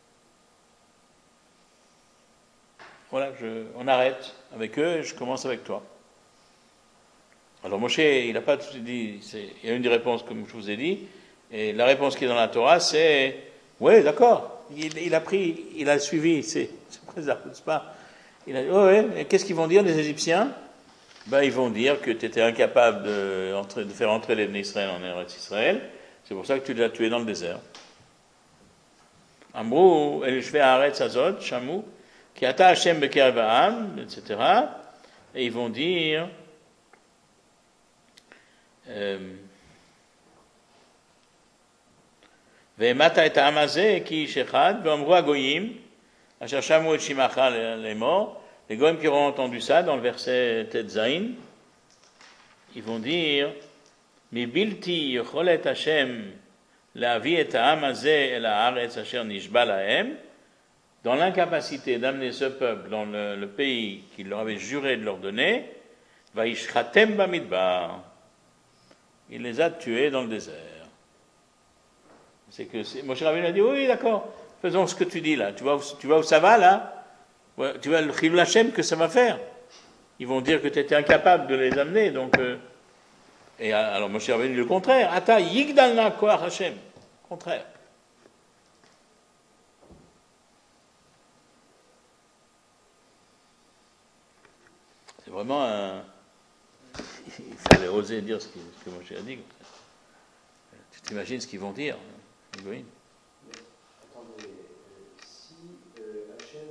Voilà, on arrête avec eux et je commence avec toi. Alors Moshe, il n'a pas tout dit, il y a une des réponses comme je vous ai dit, et la réponse qui est dans la Torah, c'est, oui, d'accord, il a suivi, c'est pas, il a dit, oh, ouais, qu'est-ce qu'ils vont dire les Égyptiens? Ben, ils vont dire que tu étais incapable de faire entrer les Bnei Israël en Eretz Israël, c'est pour ça que tu les as tués dans le désert. Amrou, el shvei haaretz hazot, shamu, ki ata Hashem bekerev ha'am, etc. Et ils vont dire, ve'emata et ha'am hazeh ki ish echad, ve'amrou hagoyim, asher shamu et shimacha lemor. Les goyim qui auront entendu ça dans le verset Tetzain, ils vont dire, mi bilti yocholet Hashem la'avi et ha'am hazeh el haaretz asher nishba lahem. Dans l'incapacité d'amener ce peuple dans le pays qu'il leur avait juré de leur donner, Vaishchatem bamidbar, il les a tués dans le désert. C'est que Moshe Rabbeinu a dit, oui, d'accord, faisons ce que tu dis là. Tu vois où ça va là? Tu vois le Chilul Hashem que ça va faire. Ils vont dire que tu étais incapable de les amener, donc. Et alors Moshe Rabbeinu dit le contraire. Ata yigdalna koach Hashem. Contraire. C'est vraiment un. Il fallait oser dire ce que Moshe a dit. Tu t'imagines ce qu'ils vont dire, les goïms. Attendez, si Hachem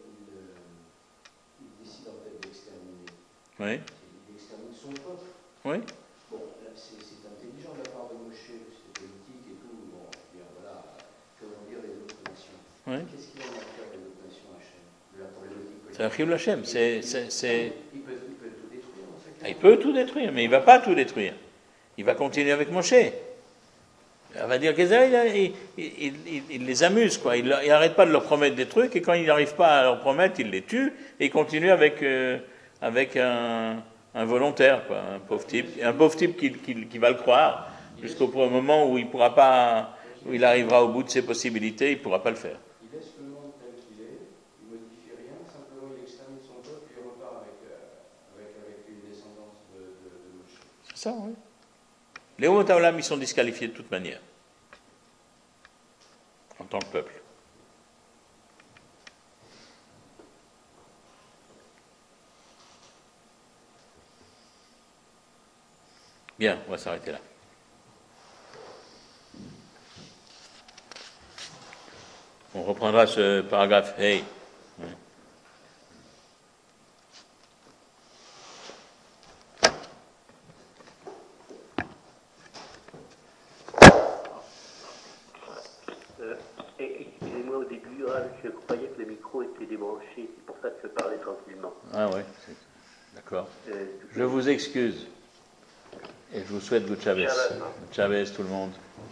il décide en fait d'exterminer, Oui. il extermine son peuple. Oui. Bon, là, c'est intelligent de la part de Moshe, c'est politique et tout. Bon, bien voilà, que vont dire les autres nations. Oui. Qu'est-ce qu'il en a à faire des autres nations, Hachem, de la problématique politique? C'est un Chilul Hashem. Il peut tout détruire en fait. Il peut tout détruire, mais il ne va pas tout détruire. Il va continuer avec Moshe. On va dire qu'il les amuse, quoi. Il n'arrête pas de leur promettre des trucs, et quand il n'arrive pas à leur promettre, il les tue, et il continue avec un volontaire, quoi, un pauvre type qui va le croire, jusqu'au moment où il arrivera au bout de ses possibilités, il ne pourra pas le faire. Il laisse le monde tel qu'il est, il ne modifie rien, simplement il extermine son peuple, et il repart avec une descendance de Moshe. C'est ça, oui. Les Umot Haolam, ils sont disqualifiés de toute manière, en tant que peuple. Bien, on va s'arrêter là. On reprendra ce paragraphe Hey. Excusez-moi, au début, je croyais que le micro était débranché, c'est pour ça que je parlais tranquillement. Ah ouais, d'accord. Je vous excuse et je vous souhaite good Shabbos. Good Shabbos tout le monde.